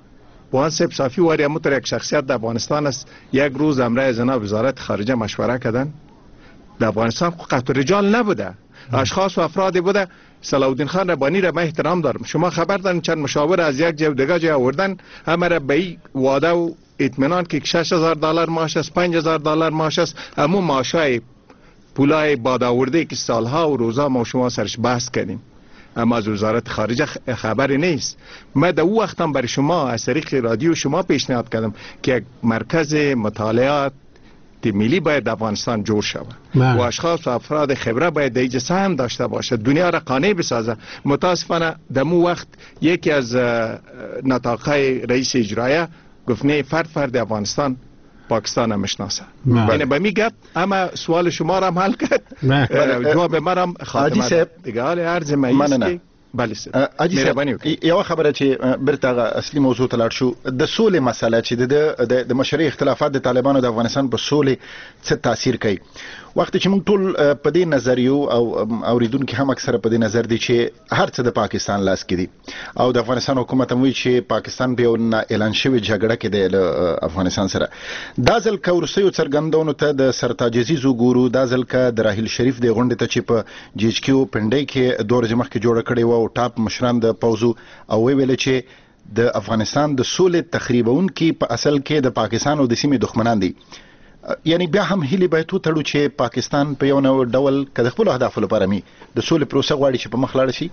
پوهان صاحب صافی واری همونطور یک شخصیت در افغانستان است. یک روز امره جناب وزارت خارجه مشوره کردن در افغانستان قطع رجال نبوده، اشخاص و افرادی بوده. صلاح الدین خان ربانی را من احترام دارم، شما خبر دارین چند مشاور از یک جای دیگه جای آوردن، همه را به این وعده و اطمینان که شش هزار دلار معاش است، پنج هزار دلار معاش است، همون معاشای پولای باد آورده که سالها و روزا ما شما سرش بحث کردیم، اما از وزارت خارجه خبری نیست. من در او وقتم برای شما از طریق رادیو شما پیشنهاد کردم که یک مرکز مطالعات ملی باید در افغانستان جور شود و اشخاص و افراد خبره باید در اینجا سهم داشته باشد، دنیا را قانع بسازه. متاسفانه در مو وقت یکی از نطاقهای رئیس اجرایه گفت نه فرد فرد افغانستان پاکستان هم میشناسه. یعنی به می گفت اما سوال شما را هم حل کرد، جواب من هم خاتمه دیگه. حال عرض مایست که بله سر مهرباني وکړئ. یو خبره چې برته اصلي موضوع ته لاړ شو، د سولې مسله چې د د مشرعي اختلافات د طالبانو د افغانستان په سولې څه تاثیر کوي. وخت چې موږ ټول په دې نظر یو او اوریدونکو هم اکثره په دې نظر دي چې هر څه د پاکستان لاس کې دي او د افغانستان حکومت هم وایي چې پاکستان به یو اعلان شوی جګړه کې د افغانستان سره. دا ځل کورسیو څرګندونو ته د سرتاج عزیز وګورو، دا ځل کا د راحیل شریف د غونډې ته چې په جی ایچ کیو پنډۍ کې دوه ورځې مخکې جوړه کړې و او ټاپ مشران د پوزو او ویل چې د افغانستان د سولې تخریبونکي په اصل کې د پاکستان او د سیمې دښمنان دي. یعنی بیا هم هیله باید وتړو چې پاکستان په یو نوع ډول که د خپل اهدافو لپاره می د سولې پروسه غواړي چې په مخ لاړ شي.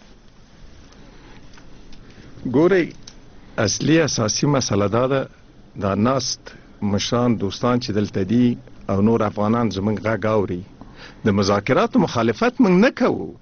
ګورئ اصلي اساسي مسله دا ده دا ناست مشران دوستان چې دلته دي او نور افغانان زمونږ غږ اوري، د مذاکراتو مخالفت موږ نه کوو.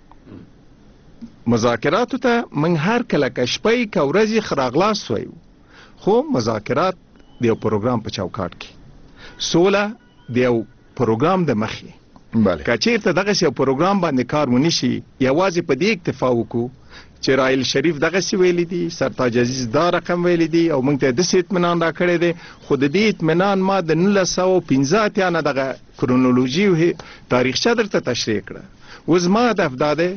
مذاکراتو ته موږ هر کله که شپې که ورځې خراغلاس وایو، خو مذاکرات د یو پروګرام په چوکاټ کې، سوله د یو پروګرام د مخې. که چېرته دغسې یو پروګرام باندې کار ونی شي، یوازې په دې اکتفا وکړو چې راحیل شریف دغسې ویلی دي، سرتاج عزیز دا رقم ویلی دي او موږ ته داسې اطمینان را کړی دی، خو د دې اطمینان ما د نولس سوه پنځه اتیا نه دغه کرونولوژي او تاریخچه درته تشریح کړه. اوس ما هدف دا دی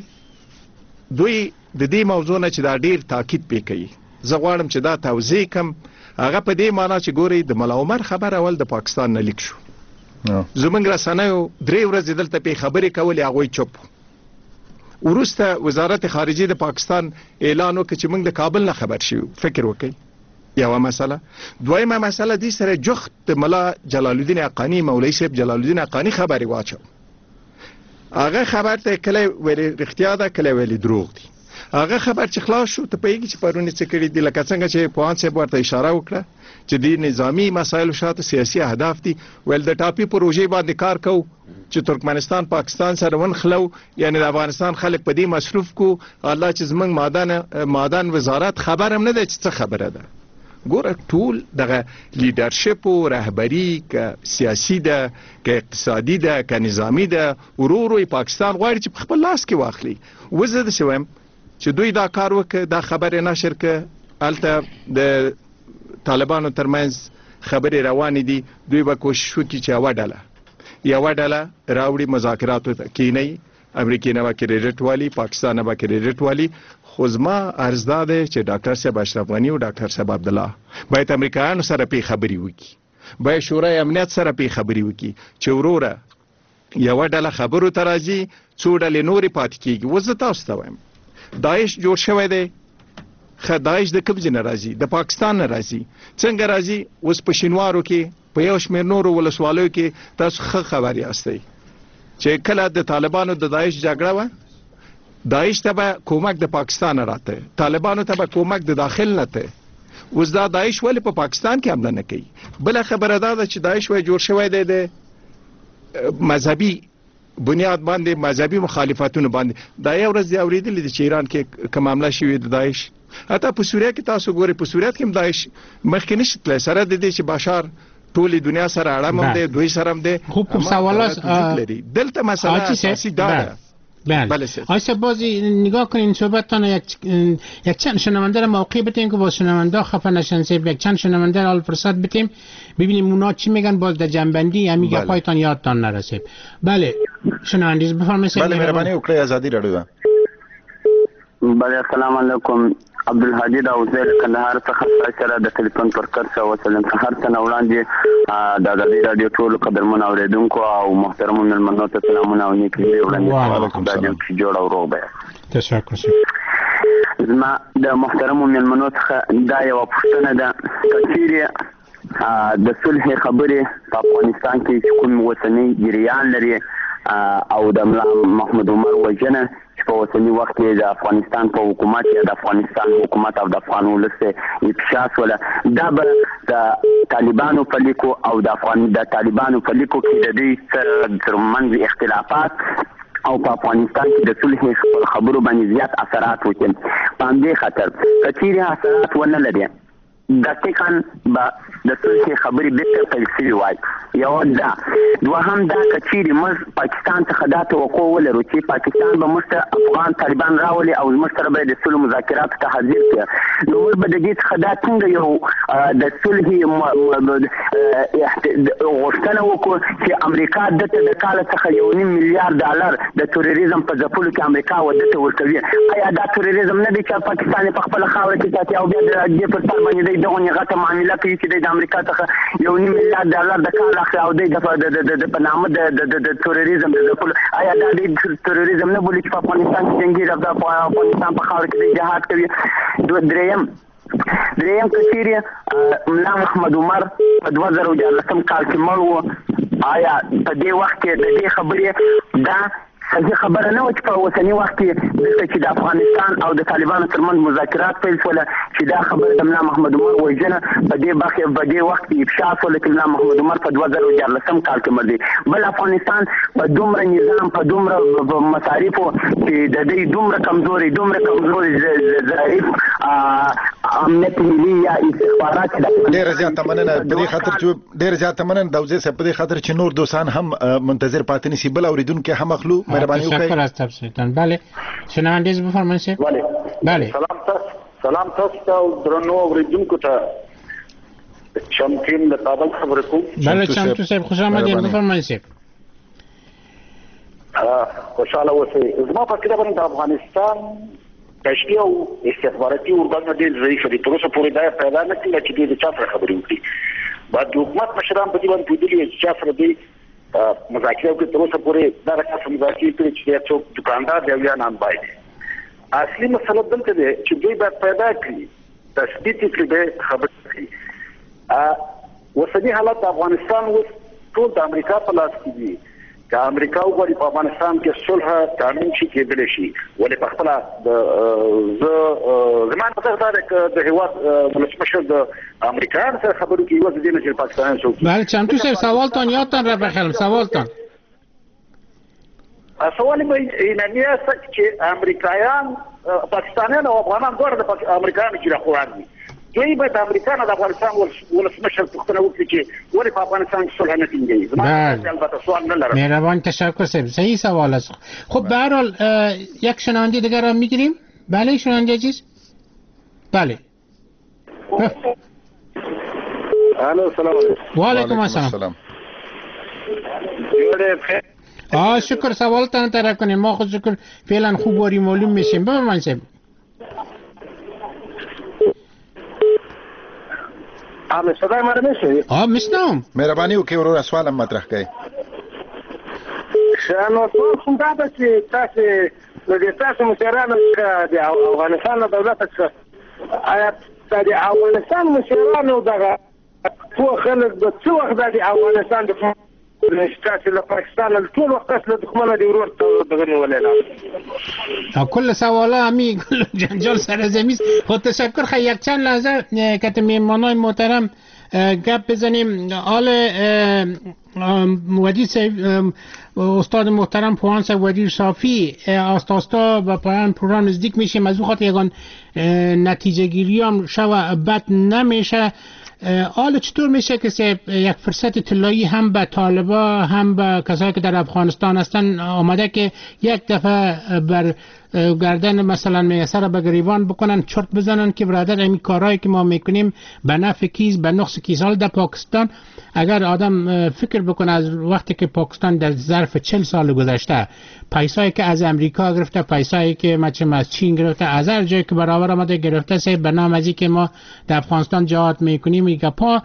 دوی د دې موضوع نه چې دا ډیر تاکید پې کوي، زه غواړم چې دا توضیح کم. هغه په دې معنا چې ګورئ د ملا عمر خبر اول د پاکستان نه لیک شو، زموږ رسنیو درې ورځې دلته پې خبرې کولې، هغوی چوپ. وروسته وزارت خارجه د پاکستان اعلان وکړ چې موږ د کابل نه خبر شو. فکر وکړئ یوه مسله. دویمه مسله دې سره جخت د ملا جلال الدین حقانی، مولوي صاحب جلال الدین حقانی خبرې واچو. هغه خبر ته کله ویلي رښتیا ده، کله ویلي دروغ دي. هغه خبر چې خلاص شو ته پوهېږي چې پرونې څه کړي دي، لکه څنګه چې پوهان صاحب ورته اشاره وکړه چې د نظامي مسایلو شاته سیاسي اهداف دي. ویل د ټاپي پروژې باندې کار کوو چې ترکمنستان پاکستان سره ونښلو، یعنی د افغانستان خلک په دې مصروف کو. الله چې زموږ معدن معدن وزارت خبر هم نه دی چې څه خبره ده. ګوره ټول دغه لیډرشپ او رهبري که سیاسي ده که اقتصادي ده که نظامي ده، ورو ورو پاکستان غواړي چې په خپل لاس کې واخلي. اوس زه داسې وایم چې دوی دا کار وکړه، دا خبرې نشر کړه، هلته د طالبانو ترمنځ خبرې روانې دي، دوی به کوشش وکړي چې یوه ډله یوه ډله راوړي مذاکراتو ته کینی، امریکې نه به کریډټ والي، پاکستان نه به کریډټ والي. خو زما عرض دا دی چې ډاکټر صاحب اشرف غني او ډاکټر صاحب عبدالله باید امریکایانو سره پې خبرې وکړي، باید شورای امنیت سره پې خبرې وکړي چې وروره یوه ډله خبرو ته راځي، څو ډلې نورې پاتې کېږي. اوس زه تاسو ته وایم داعش جوړ شوی دی، ښه داعش د کوم ځای نه راځي؟ د پاکستان نه راځي. څنګه راځي؟ اوس په شینوارو کې په یو شمېر نورو ولسوالیو کې تاسو ښه خبر یاستئ چې کله د طالبانو د داعش جګړه وه، داعش ته به کومک د پاکستان راته، طالبانو ته به کومک د داخل نه ته. اوس دا داعش ولې په پاکستان کې حمله نه کوي؟ بله خبره دا ده چې داعش وایي جوړ شوی دی د مذهبي بنیاد باندې، مذهبي مخالفتونو باندې. دا یو ورځ دی اورېدلې دي چې ایران کې کوم حمله شوې د داعش. حتی په سوریه کې تاسو ګورئ، په سوریه کې هم داعش مخکې نشي تللی، سره د دې چې بشار ټولې دنیا سره اړه هم دی، دوی سره هم دی. خوب خوب سوالات دلته مسئله اساسی دا ده. بله آیسا بازی نگاه کنین صحبتتان یک یک چند شنونده را موقع بتیم که با شنونده خفه نشن، سیب یک چند شنونده را فرصت بتیم ببینیم اونا چی میگن، باز در جنبندی همین گپایتان یادتان نرسه. بله شنوندگان بفرمایید. بله مهربانی وکړئ، ازادي رادیو. بله السلام علیکم. عبدالهادي دا وزیر کندهار څخه سره د ټلیفون پر کرسه وسلم هر څه وړاندې د ازادي رادیو ټول قدرمن اوریدونکو او محترم ملمنو ته سلامونه او نیک وړاندې وعلیکم السلام جوړ او روغ به تشکر زما د محترم ملمنو څخه دا یو پوښتنه ده کچېرې د صلح خبرې په افغانستان کې کوم وسنی جریان لري او د ملا محمد عمر وجنه چې په اوسني وخت کې د افغانستان په حکومت یا د افغانستان حکومت او د افغان ولس افشاس ولا دا به د طالبانو په لیکو او د افغان د طالبانو په لیکو کې د دې ترمنځ اختلافات او په افغانستان کې د صلح خبرو باندې زیات اثرات وکړي په همدې خاطر کچېرې اثرات ونه لري دقیقاً با د صلح خبرې بیرته پیل شوې وای یو دا دوهم دا کچېرې موږ پاکستان څخه دا توقع ولرو چې پاکستان به موږ ته افغان طالبان راولي او موږ سره به د صلح مذاکراتو ته حاضر کړي نو موږ به د دې څخه دا څنګه یو د صلح غوښتنه وکړو چې امریکا دته د کال څخه یو نیم میلیارډ ډالر د تروریزم په ځپلو کې امریکا ودته ورکوي آیا دا تروریزم نه دی چې پاکستان په خپل خاوره کې ساتي او بیا د دې پر سر باندې دغه غټه معامله کوي چې د امریکا څخه یو نیم میلیارډ ډالر د کال اخلي او د د په نامه د د تروریزم د ځپلو آیا دا د تروریزم نه بولي چې په افغانستان کې جنگي د افغانستان په خاوره کې جهاد کوي دریم دریم کچېرې ملا محمد عمر په دوه زره څلورم کال کې مړ و آیا په دې وخت کې د دې خبرې دا صحیح خبره نه و چې په اوسني وخت کې دلته چې د افغانستان او د طالبانو ترمنځ مذاکرات پیل شوله چې دا خبره د ملا محمد عمر وژنه په دې باقي په دې وخت کې افشا شوله چې ملا محمد عمر په دوه زره څلورم کال کې مړ دی بل افغانستان په دومره نظام په دومره مصارفو چې د دې دومره کمزوري دومره کمزوري ضعیف امنیت ملي یا استخبارات ډېر زیات مننه په دې خاطر چې ډېر زیات مننه د وزیر صاحب په دې خاطر چې نور دوستان هم منتظر پاتې نشي بل اوریدونکو هم اخلو تشکر از تفصیلتان بله شنوندگی بفرمایید سید بله بله سلام تاسو سلام تاسو ته درنو اوریدونکو ته شمکین د کابل خبرې کوم بله شمتو صاحب خوش آمدید بفرمایید سید خوشاله اوسئ زما په فکر باندې د افغانستان کشتي او استخباراتي ارګانونه ډېر ضعیف دي تر اوسه پورې دا پیدا نه کړي چې دوی د چا سره خبرې وکړي بعد د حکومت مشران په دې باندې پوهېدلي چې چا سره دوی مذاکره وکړي تر اوسه پورې دا رقم مذاکرې کړي چې څوک دکاندار دی او یا نانبای دی اصلي مسله دلته دی چې دوی باید پیدا کړي تثبیت کړي د خبرې کړي اوسني حالت افغانستان اوس ټول د امریکا په لاس کې دي که امریکا وغواړي په افغانستان کې صلح قانون شي کېدلی شي ولې په خپله د زه زما نظر دا دی که د هېواد ولسمشر د امریکایانو سره خبرې وکړي یوازې دې نه چې پاکستانیان څوک بله چمتو صاحب سوالتان یادتان را بخیرم سوالتان سوال به اینمی است چې امریکایان پاکستانیان او افغانان دواړه د امریکایانو جیرهخواران دي دوی باید د امریکا نه د افغانستان ولسمشر پوښتنه وکړي چې ولې په افغانستان کې صلح نه ټینګوي زما البته سوال نه لرم مهربان تشکر صاحب صحیح سوال است خب به هر حال یک شنونده دیگر هم میگیریم بله شنونده عزیز بله الو سلام علیکم و علیکم السلام آه شکر سوالتان طرح کنیم ما خود شکر فعلا خوب واری معلوم میشیم بفرمایید صاحب آم صدای ما نمیشه آه میشنم مهربانی وکړئ ورور سوالم مطرح کړئ نو سوال خو دا ده چې تاسو د تاسو مشرانو د افغانستان د دولت څخه آیا د افغانستان مشرانو دغه څو خلک د څو وخت د افغانستان د نشکاش له پاکستان له ټول وخت له دښمنه دی ورور ته دغه ولیلا کل سوالا همی جنجال سر زمین خود تشکر خیلی یک چند لحظه که میهمانای محترم گپ بزنیم آل ودی استاد محترم پوان صاحب ودی صافی آستاستا و پایان پروگرام نزدیک میشیم از او خاطر یگان نتیجه گیری هم شو بد نمیشه حالا چطور میشه که یک فرصت طلایی هم به طالبا هم به کسایی که در افغانستان هستن آمده که یک دفعه بر گردن مثلا میسر به گریبان بکنن چرت بزنن که برادر این کارهایی که ما میکنیم به نفع کیز به نقص کیز. حال در پاکستان اگر آدم فکر بکنه از وقتی که پاکستان در ظرف چهل سال گذشته پیسایی که از امریکا گرفته، پیسایی که مثلا از چین گرفته، از هر جایی که برابر آمده گرفته، سه به نام از که ما در افغانستان جهاد میکنیم میگه پا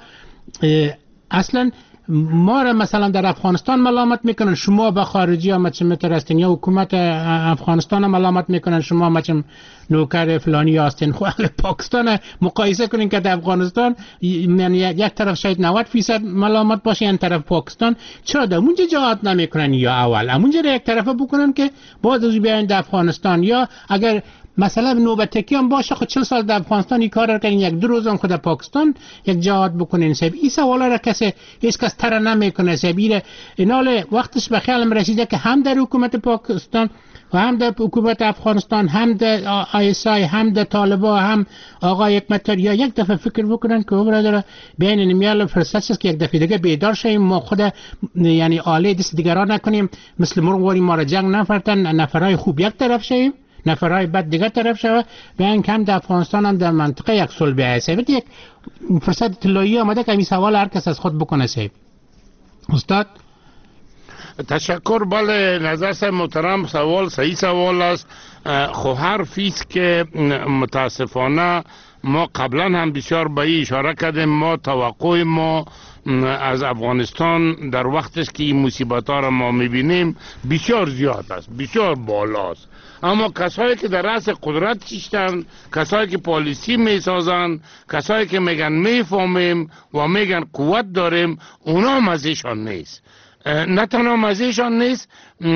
اصلا ما را مثلا در افغانستان ملامت میکنن، شما به خارجی ها مثل مترستین، یا حکومت افغانستان ملامت میکنن شما مثل نوکر فلانی هستین. خو پاکستان مقایسه کنین که در افغانستان یعنی یک طرف شاید نود درصد ملامت باشه، این طرف پاکستان. چرا در اونجا جهاد نمیکنن یا اول اونجا یک طرفه بکنن که باز از بیاین در افغانستان؟ یا اگر مثلا نوبتکی هم باشه خود چهل سال در افغانستان این کار را کنین، یک دو روز هم خود پاکستان یک جهاد بکنین. سب این سوالا را کسی هیچ کس تر نمیکنه. سبیل اینال وقتش به خیالم رسیده که هم در حکومت پاکستان و هم در حکومت افغانستان، هم در آی اس آی، هم در طالبان، هم آقای حکمتیار یا یک دفعه فکر بکنن که برادر بین نمیال فرصت است که یک دفعه دیگه بیدار شیم، ما خود یعنی آله دست دیگران نکنیم، مثل مرغواری ما را جنگ نفرتن، نفرای خوب یک طرف شیم، نفرای بد دیگه طرف شوه، بیان کم در افغانستان هم در منطقه یک صلح بیایه. سبت یک فرصت طلایی آمده که این سوال هر کس از خود بکنه. سیب استاد تشکر. بله نظر صاحب محترم، سوال صحیح سوال است. خو هر فیس که متاسفانه ما قبلا هم بسیار به این اشاره کردیم، ما توقع ما از افغانستان در وقتش که این مصیبت ها را ما میبینیم بسیار زیاد است، بسیار بالاست. اما کسایی که در رأس قدرت چیشتن، کسایی که پالیسی میسازن، کسایی که میگن میفهمیم و میگن قوت داریم، اونا مزهشان نیست. نه تنها مزهشان نیست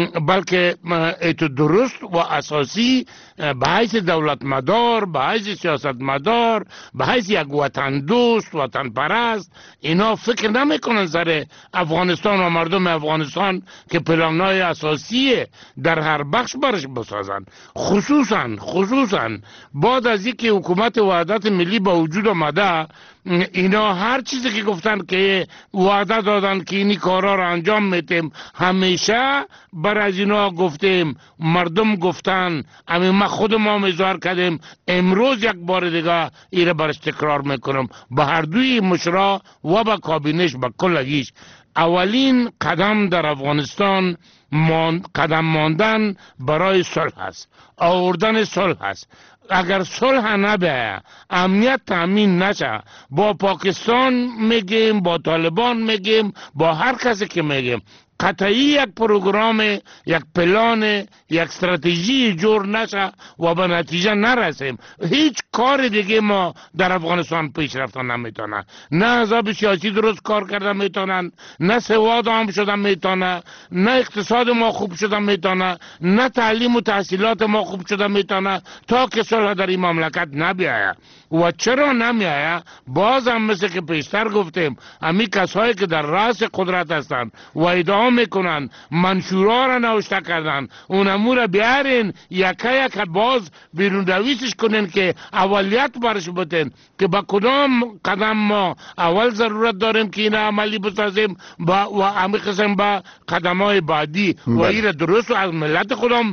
بلکه ایتو درست و اساسی به حیث دولت مدار، به حیث سیاست مدار، به حیث یک وطن دوست، وطن پرست، اینا فکر نمیکنن سر افغانستان و مردم افغانستان که پلانای اساسی در هر بخش برش بسازن. خصوصا خصوصا بعد از اینکه حکومت وحدت ملی به وجود آمده، اینا هر چیزی که گفتن که وعده دادن که اینی کارا رو انجام میتیم، همیشه بر از اینا گفتیم، مردم گفتن، اما ما خود ما اظهار کردیم. امروز یک بار دیگه ایره برش تکرار میکنم، به هر دوی مشرا و به کابینش به کلگیش، اولین قدم در افغانستان مان قدم ماندن برای صلح است، آوردن صلح است. اگر صلح نبه، امنیت تامین نشه، با پاکستان میگیم، با طالبان میگیم، با هر کسی که میگیم، قطعی یک پروگرام، یک پلان، یک استراتژی جور نشه و به نتیجه نرسیم، هیچ کار دیگه ما در افغانستان پیش رفتن نمیتونه. نه احزاب سیاسی درست کار کردن میتونن، نه سواد عام شدن میتونه، نه اقتصاد ما خوب شدن میتونه، نه تعلیم و تحصیلات ما خوب شدن میتونه تا که صلح در این مملکت نبیایه. و چرا نمیایه؟ باز هم مثل که پیشتر گفتیم، امی کسایی که در رأس قدرت هستند و ادعا میکنن، منشورا را نوشته کردن، اونمو را بیارین یکه یک باز بیرون رویسش کنین که اولیت برش بتین که با کدام قدم ما اول ضرورت داریم که این عملی بسازیم و امی قسم با قدم های بعدی و این را درست و از ملت خودم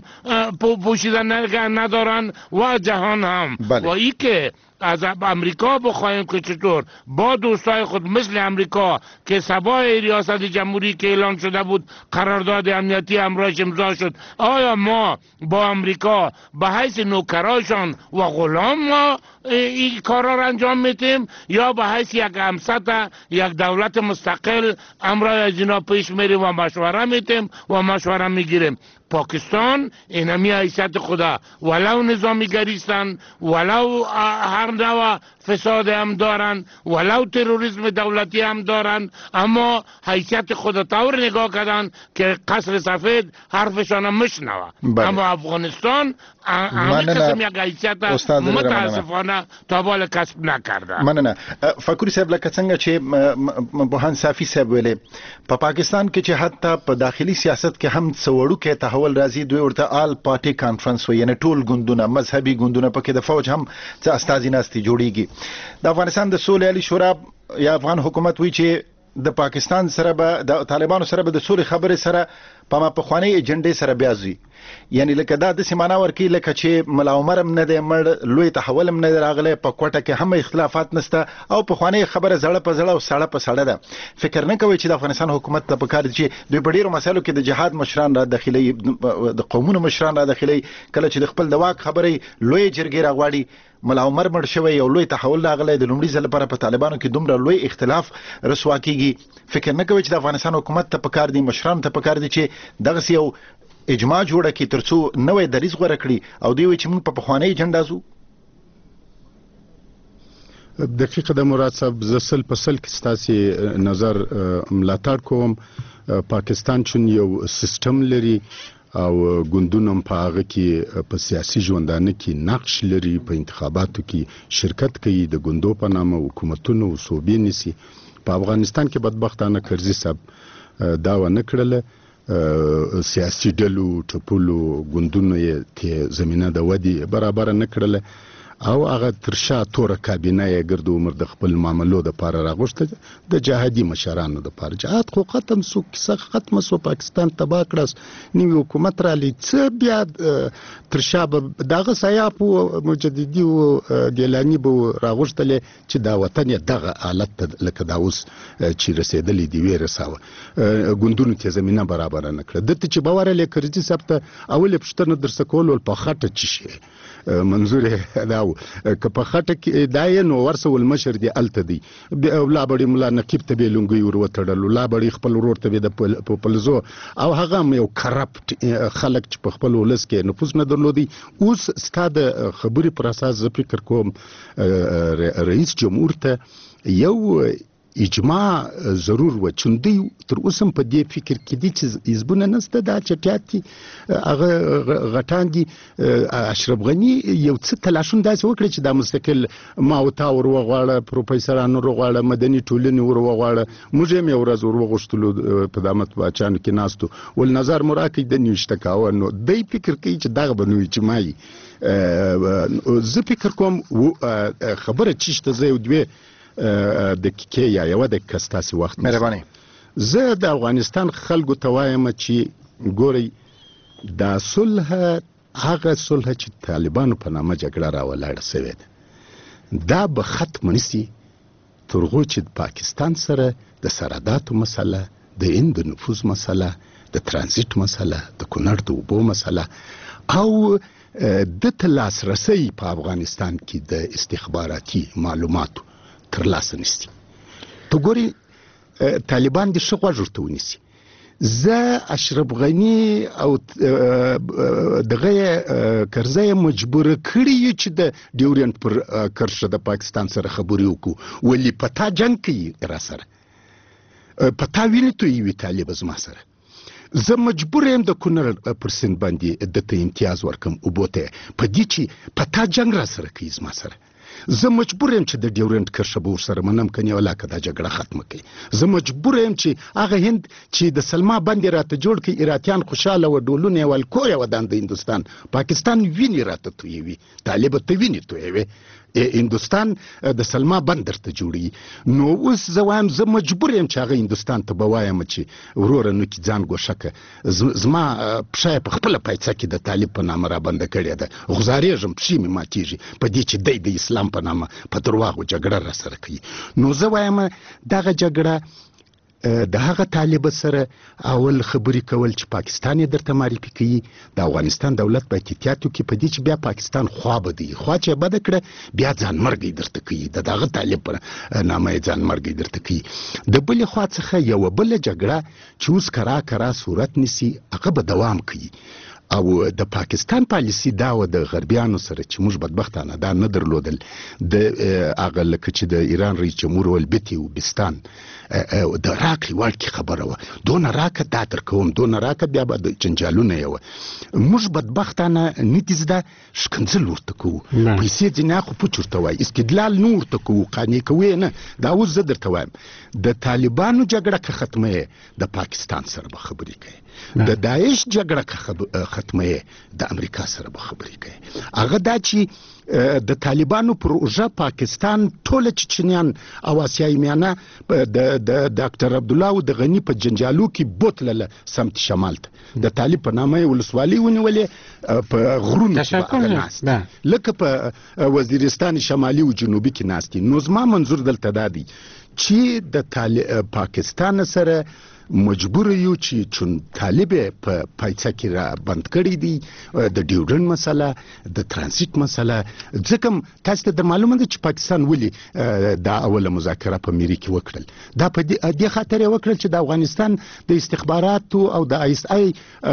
پوشیدن ندارن و جهان هم. و ای که از امریکا بخوایم که چطور با دوستای خود مثل امریکا که سبای ریاست جمهوری که اعلان شده بود قرارداد امنیتی همراهش امضا شد، آیا ما با امریکا به حیث نوکراشان و غلام ما این کارا را انجام میتیم یا به حیث یک همسط یک دولت مستقل امرای از اینا پیش میریم و مشوره میتیم و مشوره میگیریم؟ پاکستان اینمی حیثیت خدا، ولو نظامی گریستن، ولو هر نوع فساد هم دارن، ولو تروریسم دولتی هم دارن، اما حیثیت خدا طور نگاه کردن که قصر سفید حرفشان هم مشنوه. اما افغانستان همه قسم یک حیثیت متاسفانه تا بال کسب نکرده. مننه. فکری صاحب لکه څنګه چې بوهان صافی صاحب ویلي، په پاکستان کې چې حتی په داخلي سیاست کې هم څوړو کې تحول راځي، دوی ورته آل پارټي کانفرنس وي، یعنی ټول ګوندونه مذهبي ګوندونه پکې د فوج هم څه استازي ناستي جوړیږي. د افغانستان د سولې عالی شورا یا افغان حکومت وی چې د پاکستان سره به د طالبانو سره به د سولې خبرې سره په ما پخوانی ایجنډې سره بیا ځي، یعنی لکه دا د سیمانه ورکی لکه چې ملا عمر هم نه دی مړ لوی تحول هم نه دی راغلی په کوټه کې هم اختلافات نشته او په خواني خبره زړه په زړه او سړه په سړه ده فکر نه کوي چې د افغانستان حکومت ته پکار دي چې دوی په ډیرو مسایلو کې د جهاد مشران را داخلي د قومونو مشران را داخلي کله چې د خپل د واک خبري لوی جرګې راغواړي ملا عمر مړ شوی یو لوی تحول راغلی د لومړي ځل لپاره په طالبانو کې دومره لوی اختلاف رسوا کیږي فکر نه کوي چې د افغانستان حکومت ته پکار دي مشران ته پکار دي چې دغه یو اجماع جوړه کړي ترڅو نوې دریځ غوړه کړي او دوی وایي چې موږ په پخوانۍ ایجنډا ځو. دقیقه د مراد صاحب زه سل په سل کې ستاسې نظر ملاتړ کوم. پاکستان چون یو سیستم لري او ګوندونه په هغه کې په سیاسي ژوندانه کې نقش لري په انتخاباتو کې شرکت کوي د ګوندو په نامه حکومتونو او صوبې نیسي. په افغانستان کې بدبختانه کرزي صاحب دا ونه کړله سیاسي ډلو ټپلو ګوندونو یې ته زمينه د ودی برابر نه کړله او هغه ترشا تور کابینه یې ګرد عمر د خپل معاملو د پاره راغوشته د جهادي مشرانو د پاره جهاد خو ختم سو کیسه ختم سو پاکستان تبا کړس نیو حکومت را لې څه بیا ترشا دغه سیاپ مجددي او ګیلانی بو راغوشتله چې دا وطن دغه حالت لکه دا اوس چې رسیدلې دی ویره ساوه ګوندونو ته زمينه برابر نه کړ دته چې باور لې کرځي سپته اول پښتنه درس کول په خټه چی شي منظور دا که په خټه کې دای نو ورسول مشر دی الته دی لا بړي مولا نقیب ته به لونګي ور وتړل لا بړي خپل ورور ته د پپلزو او هغه یو کرپټ خلک چې په خپل ولس کې نفوذ نه درلودي اوس ستاد خبري پر اساس ز فکر کوم رئیس جمهور ته یو اجماع ضرور و چوندي تر اوسم په دې فکر کې دي چې حزبونه نسته دا چټیاتي هغه غټان دي اشرف غنی یو څه تلاشون داسې وکړي چې دا مستقل ما او تا ور وغواړه پروفیسورانو ور وغواړه مدني ټولنې ور وغواړه موږ هم یو ورځ ور وغوښتلو په دامت باچانو کې ناستو ول نظر مراکې د نیوشته کاوه نو دای فکر کوي چې دغه بنوي چې مای زه فکر کوم خبره چیشته زه دوی د کې یا یو د کستاسي وخت مهرباني زه د افغانستان خلکو ته وایم چې ګوري دا صلح هغه صلح چې طالبانو په نامه جګړه راولاړه شوې ده دا به ختم نشي ترغو چې پاکستان سره د سرحداتو مسله د هند نفوذ مسله د ترانزیت مسله د کونړ د اوبو مسله او د تلاس رسي په افغانستان کې د استخباراتي معلوماتو تر لاسه نشي تو ګوري طالبان د شغو ورته ونیسي زه اشرف غنی او دغه کرزی مجبور کړی چې د ډیورنت پر کرښه د پاکستان سره خبرې وکړو ولی پتا جنگ کوي را سره پتا ویني ته یو طالب زما سره زه مجبور یم د کونړ پر سند باندې د ته امتیاز ورکم او بوته په دې چې پتا جنگ را سره کوي زما سره زه مجبور یم چې د ډیورنت کرښه به ورسره منم کني ولا که دا جګړه ختمه کړي زه مجبور یم چې هغه هند چې د سلما باندې راته جوړ کړي ایراتیان خوشاله و ډولونه یې والکویه ودان د هندوستان پاکستان ویني راته تویوي طالب ته ویني تویوي هندوستان د سلما بندر ته جوړي نو اوس زه وایم زه مجبور یم چې هغه هندوستان ته به وایم چې وروره نو کې ځان ګوښه زما پښه په خپله پایڅه کې د طالب په نامه را بنده کړې ده غوځارېږم پښې مې ماتېږي په دې چې دی د اسلام په نامه په درواغو جګړه را سره کوي نو زه وایم دغه جګړه د هغه طالب سره اول خبرې کول چې پاکستان یې درته معرفي کوي د افغانستان دولت به احتیاط وکړي په دې چې بیا پاکستان خوا بدی خوا چې بده کړه بیا ځان مرګي درته کوي د دغه طالب پر نامه ځان مرګي درته کوي د بلې خوا څخه یو بل جګړه چې اوس کرا کرا صورت نیسي هغه به دوام کوي او د پاکستان پالیسی دا و د غربیانو سره چې موږ بدبختانه دا نه درلودل د هغه لکه چې د ایران رئیس جمهور ولبتي او بستان د راکړې ورکړې خبره وه دونه راکه دا درکوم دونه راکه بیا به د جنجالونه یې وه موږ بدبختانه نه دي زده شکنځل ورته کوو پیسې ځینې خو پوچ ورته وایي استدلال نه ورته کوو قانع کوو نه دا اوس زه درته وایم د طالبانو جګړه که ختمه د پاکستان سره به خبرې کوي د داعش جګړه که ختمه د امریکا سره به خبرې کوي. هغه دا چې د طالبانو پروژه پاکستان ټول چچنیان او آسیایي میانه د د ډاکټر عبد الله او د غنی په جنجالو کې بوتله سمت شمال ته د طالب په نامه ولسوالۍ ونیولې په غرونو کې لکه په وزیرستان شمالي او جنوبي کې ناستي. نو زما منظور دلته دا دی چې د پاکستان سره مجبور یو چې چون طالب په پایڅه کې را بند کړی دی د ډیورن مسله د ترانزیت مسله. ځکه تاسو ته معلومه ده چې پاکستان ولی دا اوله مذاکره په مری کې وکړل. دا په دې خاطر وکړل چې د افغانستان د استخباراتو او د آی اس آی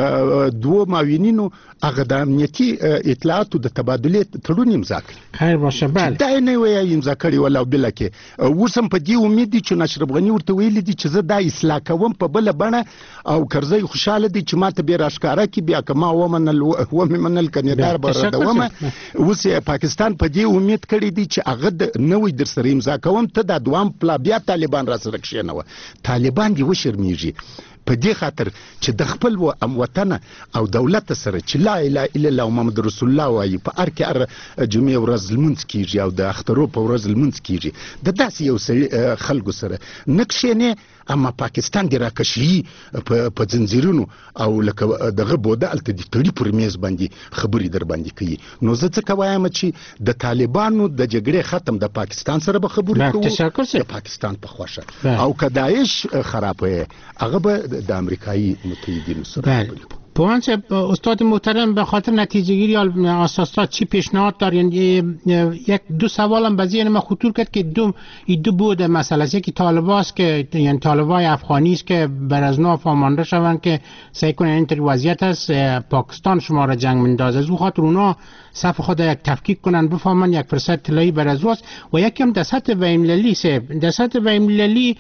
دوه معاونینو هغه د امنیتي اطلاعاتو د تبادله تړون امضا کړ. خیر باشه. بله دا نه وایي امضا کړی ولا بل کې اوس هم په دې امید دي چې نشرب غنی ورته ویل دي چې زه دا اصلاح کوم په بل بڼه او کرزی خوشاله دي چې ماته به راشکاره کی بیا کما ومنل هو منل کنيدار بر دومه. اوس پاکستان په دې امید کړی دی چې هغه د نوې در سره امضا کوم ته د دوام پلا بیا طالبان را سره کښینوه. طالبان دی وشرمیږي په دې خاطر چې د خپل وطن او دولت سره چې لا اله الا الله محمد رسول الله وایي په هر کې هر جمعې ورځ لمونځ کیږي او د اخترو په ورځ لمونځ کیږي د داسې یو خلکو سره نقشې. اما پاکستان دی راکشي په زنجیرونو او لکه دغه بوده الته د تړي پر میز باندې خبرې در باندې کوي. نو زه څه وایم چې د طالبانو د جګړې ختم د پاکستان سره به خبرې کوو د پاکستان په خوښه او کدایش خرابه هغه به د امریکایي متحدینو سره خبرې کوي. پوهان استاد محترم به خاطر نتیجه گیری اساسات چی پیشنهاد دارین؟ یک دو سوالم به ذهن من خطور کرد که دو این دو بود مسئله است. یکی طالباست که یعنی طالبای افغانی است که بر از نو فامانده شوند که سعی کنن اینطوری وضعیت است پاکستان شما را جنگ مندازه. از او خاطر اونا صف خود یک تفکیک کنن بفهمن یک فرصت طلایی بر از اوست. و یکی هم دست بین‌المللی است. دست بین‌المللی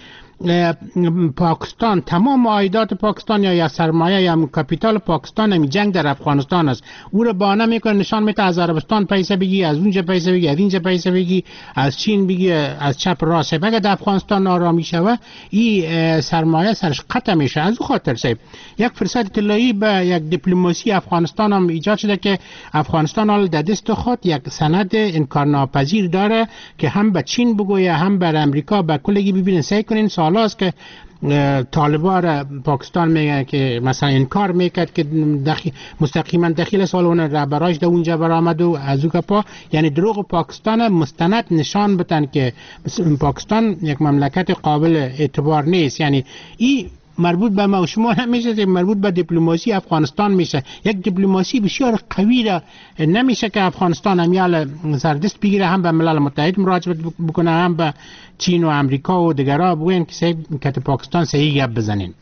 پاکستان تمام عایدات پاکستان یا یا سرمایه یا کاپیتال پاکستان همین جنگ در افغانستان است. او را بهانه میکنه نشان میده از عربستان پیسه بگی، از اونجا پیسه بگی، از اینجا پیسه بگی، از چین بگی، از چپ راست. اگه در افغانستان آرامی شوه این سرمایه سرش قطع میشه. از او خاطر صاحب یک فرصت طلایی به یک دیپلماسی افغانستان هم ایجاد شده که افغانستان حال در دست خود یک سند انکارناپذیر داره که هم به چین بگویه هم به امریکا به کلگی ببینه. سعی کنین سالاست که طالبان پاکستان میگه که مثلا انکار میکرد که دخی مستقیما داخل سالن رهبراش در اونجا برآمد و از او پا یعنی دروغ پاکستان مستند نشان بدن که پاکستان یک مملکت قابل اعتبار نیست. یعنی این مربوط به ما و شما نمیشه، مربوط به دیپلماسی افغانستان میشه. یک دیپلماسی بسیار قوی را نمیشه که افغانستان همیال سردست بگیره، هم به ملل متحد مراجعه بکنه، هم به چین و امریکا و دیگرها بگوین که صحیح که پاکستان صحیح گپ بزنین.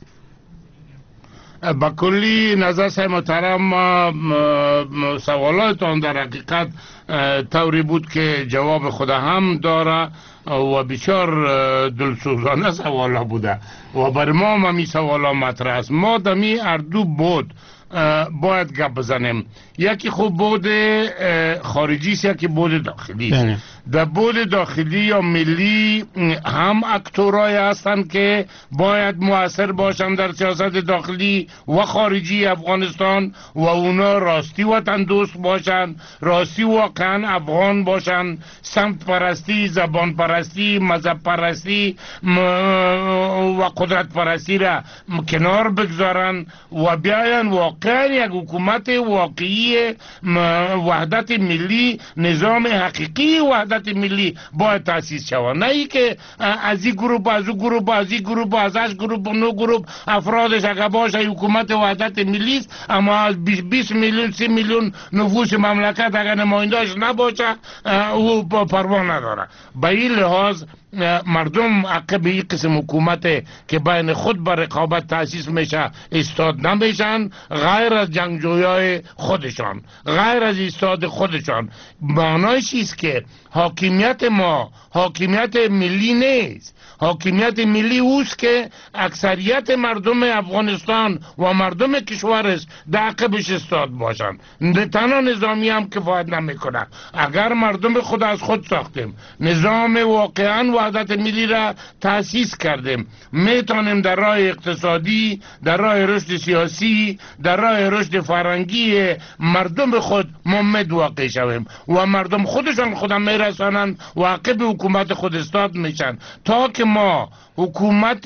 با کلی نظر سای محترم سوالاتان در حقیقت طوری بود که جواب خود هم داره و بسیار دلسوزانه سوالا بوده و بر ما هم همی سوالا مطرح است. ما دمی اردو بود باید گپ بزنیم. یکی خوب بود خارجی است، یکی بود داخلی است. در بود داخلی یا ملی هم اکتورای هستند که باید مؤثر باشند در سیاست داخلی و خارجی افغانستان و اونا راستی وطن دوست باشند، راستی واقعا افغان باشند، سمت پرستی، زبان پرستی، مذهب پرستی و قدرت پرستی را کنار بگذارن و بیاین واقعا یک حکومت واقعی وحدت ملی، نظام حقیقی وحدت ملی باید تاسیس شود. نه ای که از این گروه از اون گروه از این گروه از اش گروه نو گروه افرادش اگه باشه حکومت وحدت ملی است، اما از بیست میلیون سی میلیون نفوس مملکت اگه نماینده‌اش نباشه او پروا نداره. به این لحاظ مردم عقب این قسم حکومت که بین خود بر رقابت تاسیس میشه ایستاد نمیشن، غیر از جنگجویای خودشان، غیر از ایستاد خودشان. معنایش است که حاکمیت ما حاکمیت ملی نیست. حاکمیت ملی اوست که اکثریت مردم افغانستان و مردم کشورش در عقبش استاد باشند. تنها نظامی هم کفایت نمیکنه. اگر مردم خود از خود ساختیم، نظام واقعا وحدت ملی را تأسیس کردیم. میتونیم در راه اقتصادی، در راه رشد سیاسی، در راه رشد فرهنگی مردم خود ممد واقع شویم و مردم خودشان خودم میرسانند و عقب حکومت خود استاد میشن. تا که ما حکومت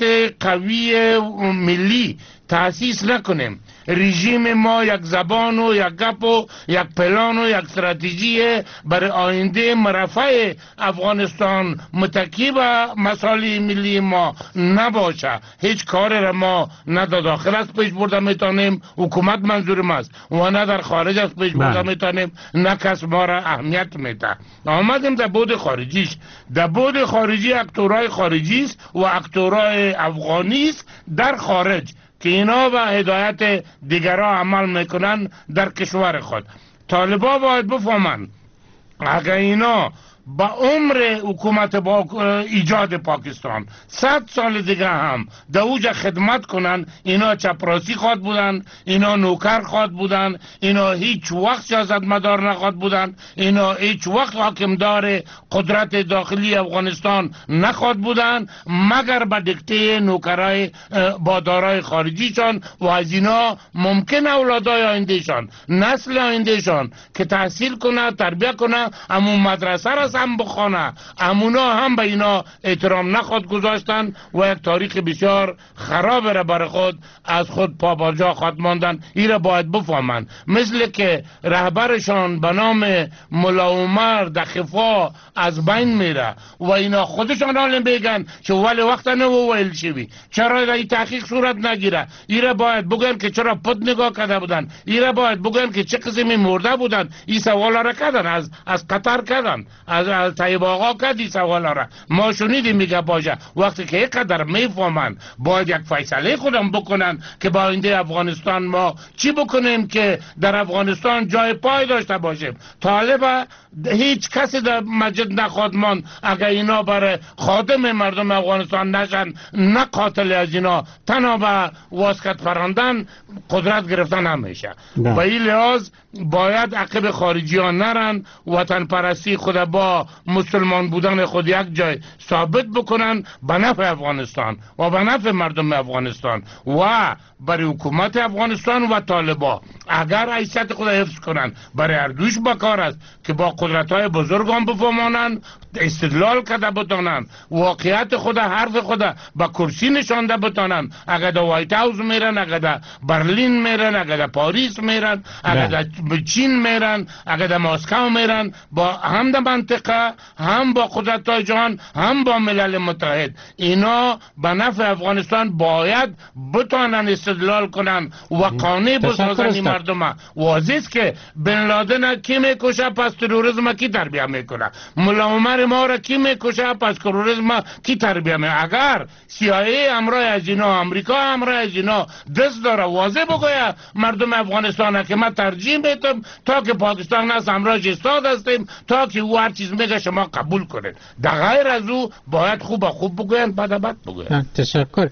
قوی ملی تأسیس نکنیم، رژیم ما یک زبان و یک گپ و یک پلان و یک استراتژی برای آینده مرفع افغانستان متکی به مسائل ملی ما نباشه، هیچ کار را ما نه در داخل از پیش برده میتونیم، حکومت منظور ماست، و نه در خارج از پیش برده میتونیم، نه کس ما را اهمیت میده. آمدیم در بود خارجیش. در بود خارجی اکتورای خارجی است و اکتورای افغانی است در خارج که اینا به هدایت دیگرها عمل میکنن در کشور خود. طالبا باید بفهمن اگر اینا با عمر حکومت با ایجاد پاکستان صد سال دیگه هم در اوج خدمت کنن، اینا چپراسی خواد بودن، اینا نوکر خواد بودن، اینا هیچ وقت سیاستمدار نخواد بودن، اینا هیچ وقت حاکمدار قدرت داخلی افغانستان نخواد بودن مگر به دکته نوکرای بادارای خارجیشان و از اینا ممکن اولادای آیندهشان، نسل آیندهشان که تحصیل کنه، تربیت کنه، امون مدرسه را هم بخونه، امونا هم به اینا احترام نخواد گذاشتن و یک تاریخ بسیار خراب را بر خود از خود پابرجا خواهد ماندن. این را باید بفهمن. مثل که رهبرشان به نام ملا عمر در خفا از بین میره و اینا خودشان حال بگن که ولی وقت نو ویل شوی، چرا این تحقیق صورت نگیره؟ این را باید بگن که چرا پد نگاه کرده بودن، این را باید بگن که چه قسمی مرده بودن. این سوال را کردن، از از قطر کردن، از از طیب آقا کردی سوال را. ما شنیدیم میگه باشه وقتی که یک قدر میفهمن باید یک فیصله خودم بکنن که با آینده افغانستان ما چی بکنیم که در افغانستان جای پای داشته باشیم. طالب هیچ کسی در مسجد نخواد ماند اگر اینا برای خادم مردم افغانستان نشن، نه قاتل از اینا تنها به واسکت فراندن قدرت گرفتن همیشه. به این لحاظ باید عقب خارجی ها نرن، وطن پرستی خود با مسلمان بودن خود یک جای ثابت بکنن به نفع افغانستان و به نفع مردم افغانستان و برای حکومت افغانستان و طالبا اگر حیثیت خود حفظ کنن برای اردوش بکار است که با قدرت های بزرگ هم بفهمانن، استدلال کرده بتانن، واقعیت خود حرف خود با کرسی نشانده بتانن. اگر در وایت هاوس میرن، اگر در برلین میرن، اگر در پاریس میرن، اگر در چین میرن، اگر در مسکو میرن، با هم در منطقه، هم با قدرت های جهان، هم با ملل متحد، اینا به نفع افغانستان باید بتانن استدلال کنن و قانع بسازن مردم. واضح است که بن لادن کی میکشه پس تروریسم کی تربیه میکنه، ملا عمر ما را کی میکشه پس تروریسم کی تربیه میکنه. اگر سی آی ای امرای از اینا، امریکا امرای از اینا دست داره واضح بگوید مردم افغانستان که ما ترجیح میدم تا که پاکستان از امراج استاد هستیم، تا که او هر چیز میگه شما قبول کنید. در غیر از او باید خوب خوب بگوین، بد بد بگوین. تشکر.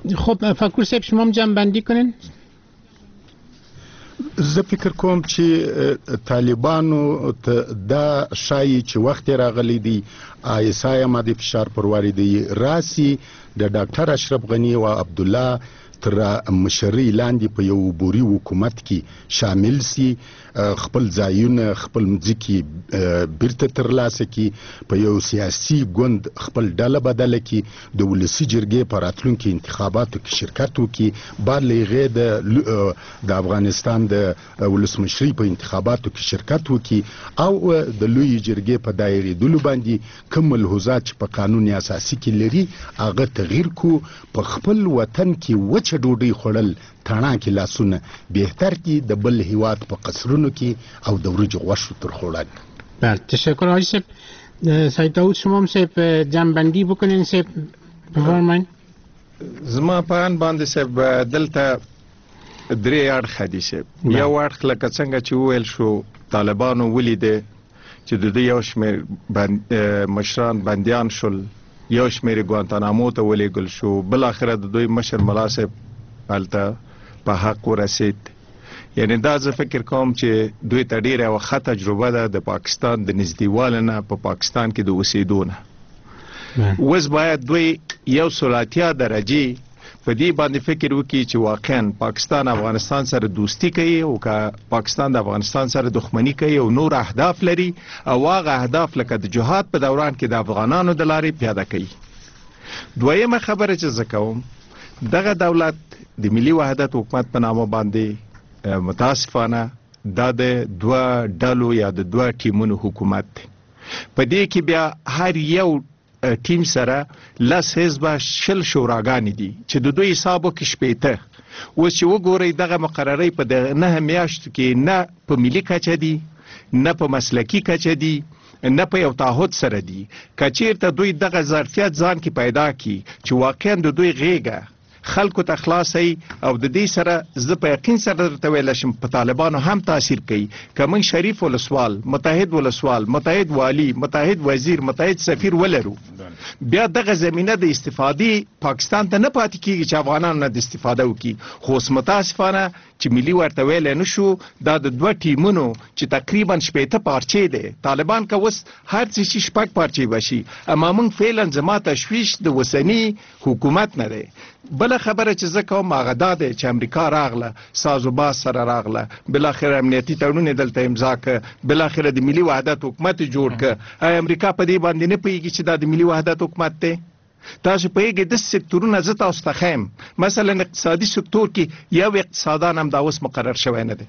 خب فکر صاحب شما هم جمع بندی کنین. زه فکر کوم چې طالبانو ته دا شایي چې وخت راغلی دی ایسای ماده فشار پر واردی راسي د ډاکټر اشرف غنی او عبد الله تر مشري لاندې په یو بوري حکومت کې شامل سي، خپل ځایونه خپل مځکې بیرته ترلاسه کړي، په یو سیاسي ګوند خپل ډله بدله کړي، د ولسي جرګې په راتلونکي انتخاباتو کې شرکت وکړي، بعد له هغې د افغانستان د ولسمشرۍ په انتخاباتو کې شرکت وکړي او د لویې جرګې په دایرېدلو باندې کوم ملحوظات چې په قانون اساسي کې لري هغه تغییر کو، په خپل وطن کې وچه ډوډۍ خوړل تاڼا کې لاسونه بهتر دي د بل هیواد په قصرونو کې او د وریجو غوښو تر خوړل. بله تشکر حاجی صاحب. سید داود شما هم صاحب جمع‌بندي بکنین صاحب بفرمایئ. زما په ان باندې صاحب دلته درې اړخ دي صاحب. یو اړخ لکه څنګه چې وویل شو طالبانو ولیده چې د دوی یو شمېر مشران بندیان شول، یو شمېر ګوانتانامو ته ولېږل شو، بالاخره د دوی مشر ملا صاحب هلته په حق ورسید. یعنی دا زه فکر کوم چې دوی ته ډېره یوه ښه تجربه ده د پاکستان د نږدېوالي نه په پاکستان کې د اوسېدو نه. وس باید دوی یو سلاتیا درجه په دې باندې فکر وکړي چې واقعا پاکستان افغانستان سره دوستی کوي او که پاکستان د افغانستان سره دښمنی کوي او نور اهداف لري او هغه اهداف لکه د جهاد په دوران کې د افغانانو د لارې پیاده کوي. دویمه خبره چې زه کوم دغه دولت د ملي وحدت حکومت په نامه باندې متاسفانه دا د دوه ډلو یا د دوه ټیمونو حکومت دی. په دې کې بیا هر یو ټیم سره لس حزبه شل شوراګانې دي چې د دوی حساب وکړي شپېته. اوس چې وګورئ دغه مقررې په دغه نهه میاشتو کې نه په ملي کچه دي نه په مسلکي کچه دي نه په یو تعهد سره دي. که چیرته دوی دغه ظرفیت ځان کې پیدا کړي چې واقعا د دوی غیږه خلکو ته خلاصي او د دې سره زه په یقین سره درته ویلی شم په طالبانو هم تاثیر کوي. که موږ شریف ولسوال متحد ولسوال متحد والی متحد وزیر متحد سفیر ولرو بیا دغه زمینه د استفادې پاکستان ته نه پاتې کیږي چې افغانانو نه د استفاده وکړي. خو اوس متاسفانه چې ملي ورته ویلی نه شو دا د دوه ټیمونو چې تقریبا شپېته پارچې دی طالبان که اوس هر څه چې شپږ پارچې بشي اما موږ فعلا زما تشویش د اوسني حکومت نه دی. بله خبره چې زه کوم هغه دا دی چې امریکا راغله ساز و باز سره راغله بالاخره امنیتي تړون یې دلته امضا کړه بالاخره د ملي وحدت حکومت یې جوړ کړه. آیا امریکا په دې باندې نه پوهېږي چې دا د ملي وحدت حکومت دی؟ تاسو پوهېږئ داسې سکتورونه زه تاسو ته ښیم مثلا اقتصادي سکتور کې یو اقتصادان هم دا اوس مقرر شوی نه دی.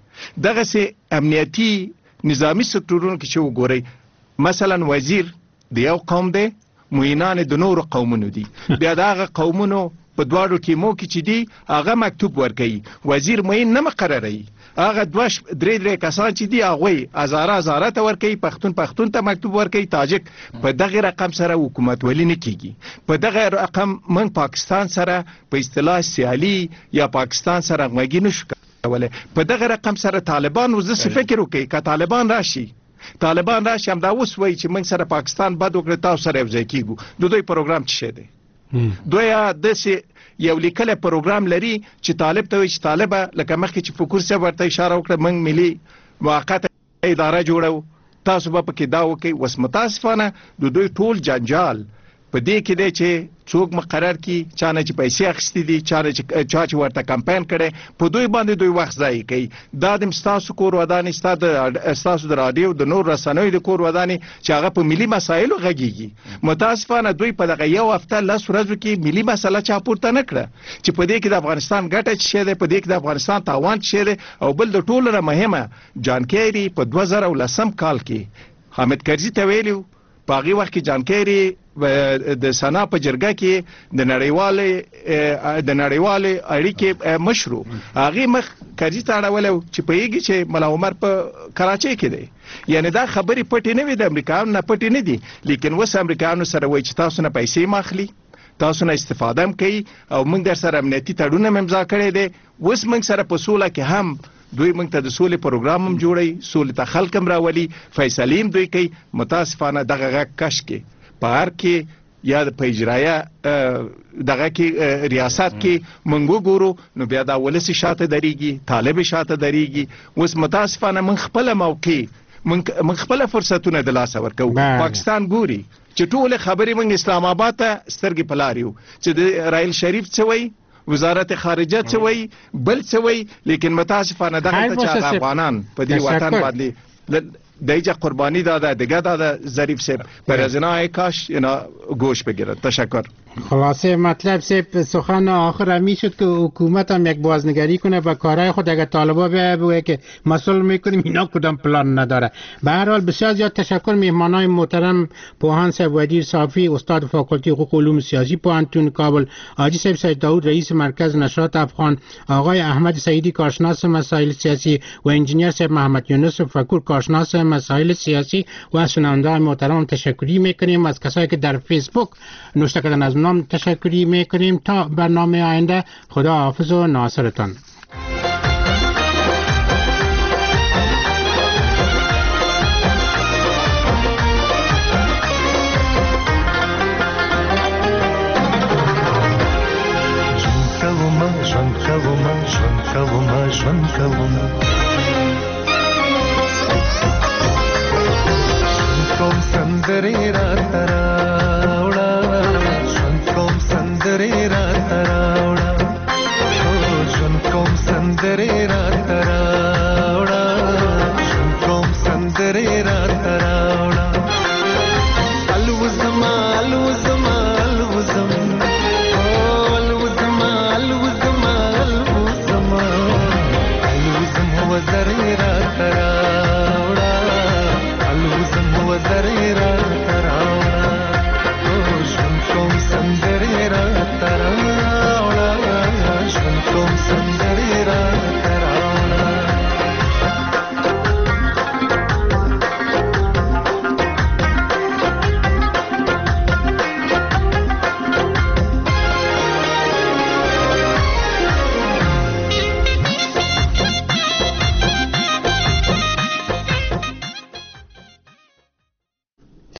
دغسې امنیتي نظامي سکتورونو کې چې وګورئ مثلا وزیر د یو قوم دی معینان د نورو قومونو دي. بیا د هغه قومونو په دواړو ټیمو کې چې دي هغه مکتوب ورکوي وزیر معین نه مقرروي. هغه دوه درې درې کسان چې دي هغوی هزاره هزاره ته ورکوي پښتون پښتون ته مکتوب ورکوي تاجک. په دغه رقم سره حکومت ولی نه کیږي. په دغه رقم من پاکستان سره په اصطلاح سیالي یا پاکستان سره همغږي نشو کولی. په دغه رقم سره طالبان وزه فکر وکړي که طالبان راشي طالبان راشي هم دا اوس وایي چې موږ سره پاکستان بد وکړي تاسو سره یو ځای کیږو. د دوی پروګرام څه شی دی؟ دوی داسې یو لیکلی پروګرام لري چې طالب ته وایي چې طالبه لکه مخکې چې فکر صاحب ورته اشاره وکړه موږ ملي موقته اداره جوړو تاسو به پکې دا وکړئ. اوس متاسفانه د دوی ټول جنجال په دې کې دی چې څوک مقرر کی چا نه چې پیسې اخیستې دي چا نه چې چا چې ورته کمپاین کړی په دوی باندې دوی وخت ضایع کوي. دا د ستاسو کور ودانې ستاسو د راډیو د نور رسنیو د کور ودانې چې هغه په ملي مسایلو غږیږي. متاسفانه دوی په دغه یو هفته لس ورځو کې ملي مسله چا پورته نه کړه چې په دې کې د افغانستان ګټه څه شی دی په دې کې د افغانستان تاوان څه شی دی. او بل د ټولو نه مهمه جان کیری په دوه زره لسم کال کې حامد کرزي ته ویلي په هغې وخت کې جان کیری د سنا په جرګه کې د نړیوالې د نړیوالې اړیکې مشرو هغې مخ کرزي ته اړولی چې پوهېږي چې ملا عمر په کراچۍ کې دی. یعنې دا خبرې پټې نه وي د امریکایانو نه پټې نه دي لیکن اوس امریکایانو سره وایي چې تاسو نه پیسې هم اخلي تاسو نه استفاده هم کوي او موږ در سره امنیتي تړون هم امضا کړی دی. اوس موږ سره په سوله کې هم دوی موږ ته د سولې پروګرام هم جوړوي سولې ته خلک هم راولي فیصلې هم دوی کوي. متاسفانه دغه غږ کش کې په هر کې یا په اجرایه دغه کې ریاست کې موږ وګورو نو بیا دا ولس شاته دریږي طالب شاته دریږي. اوس متاسفانه موږ خپله موقع موږ خپله فرصتونه د لاسه ورکوو. پاکستان ګوري چې ټولې خبرې موږ اسلام آباد ته سترګې په لار یو چې د رایل شریف څه وایي وزارت خارجه څه وایي بل څه وایي لیکن متاسفانه دغه ته چې افغانان په دې وطن باندې دیجا قربانی داده دیگه داده ظریف صاحب بر از اینا کاش اینا گوش بگیرد. تشکر. خلاصه مطلب سه سخن آخر همی شد که حکومت هم یک بازنگری کنه و کارهای خود اگر طالبا بگه که مسئول میکنیم اینا کدام پلان نداره. به هر حال بسیار زیاد تشکر مهمانای محترم پوهان صاحب ودیر صافی استاد فاکولتی حقوق و علوم سیاسی پوهنتون کابل، حاجی صاحب سید داود رئیس مرکز نشرات افغان، آقای احمد سعیدی کارشناس مسائل سیاسی و انجینیر صاحب محمد یونس فکور کارشناس مسائل سیاسی و شنوندگان محترم تشکری میکنیم. از کسایی که در فیسبوک نوشته کردن از نام تشکری میکنیم. تا برنامه آینده خدا حافظ و ناصرتان. کوم سندري را تراوړ خبرې را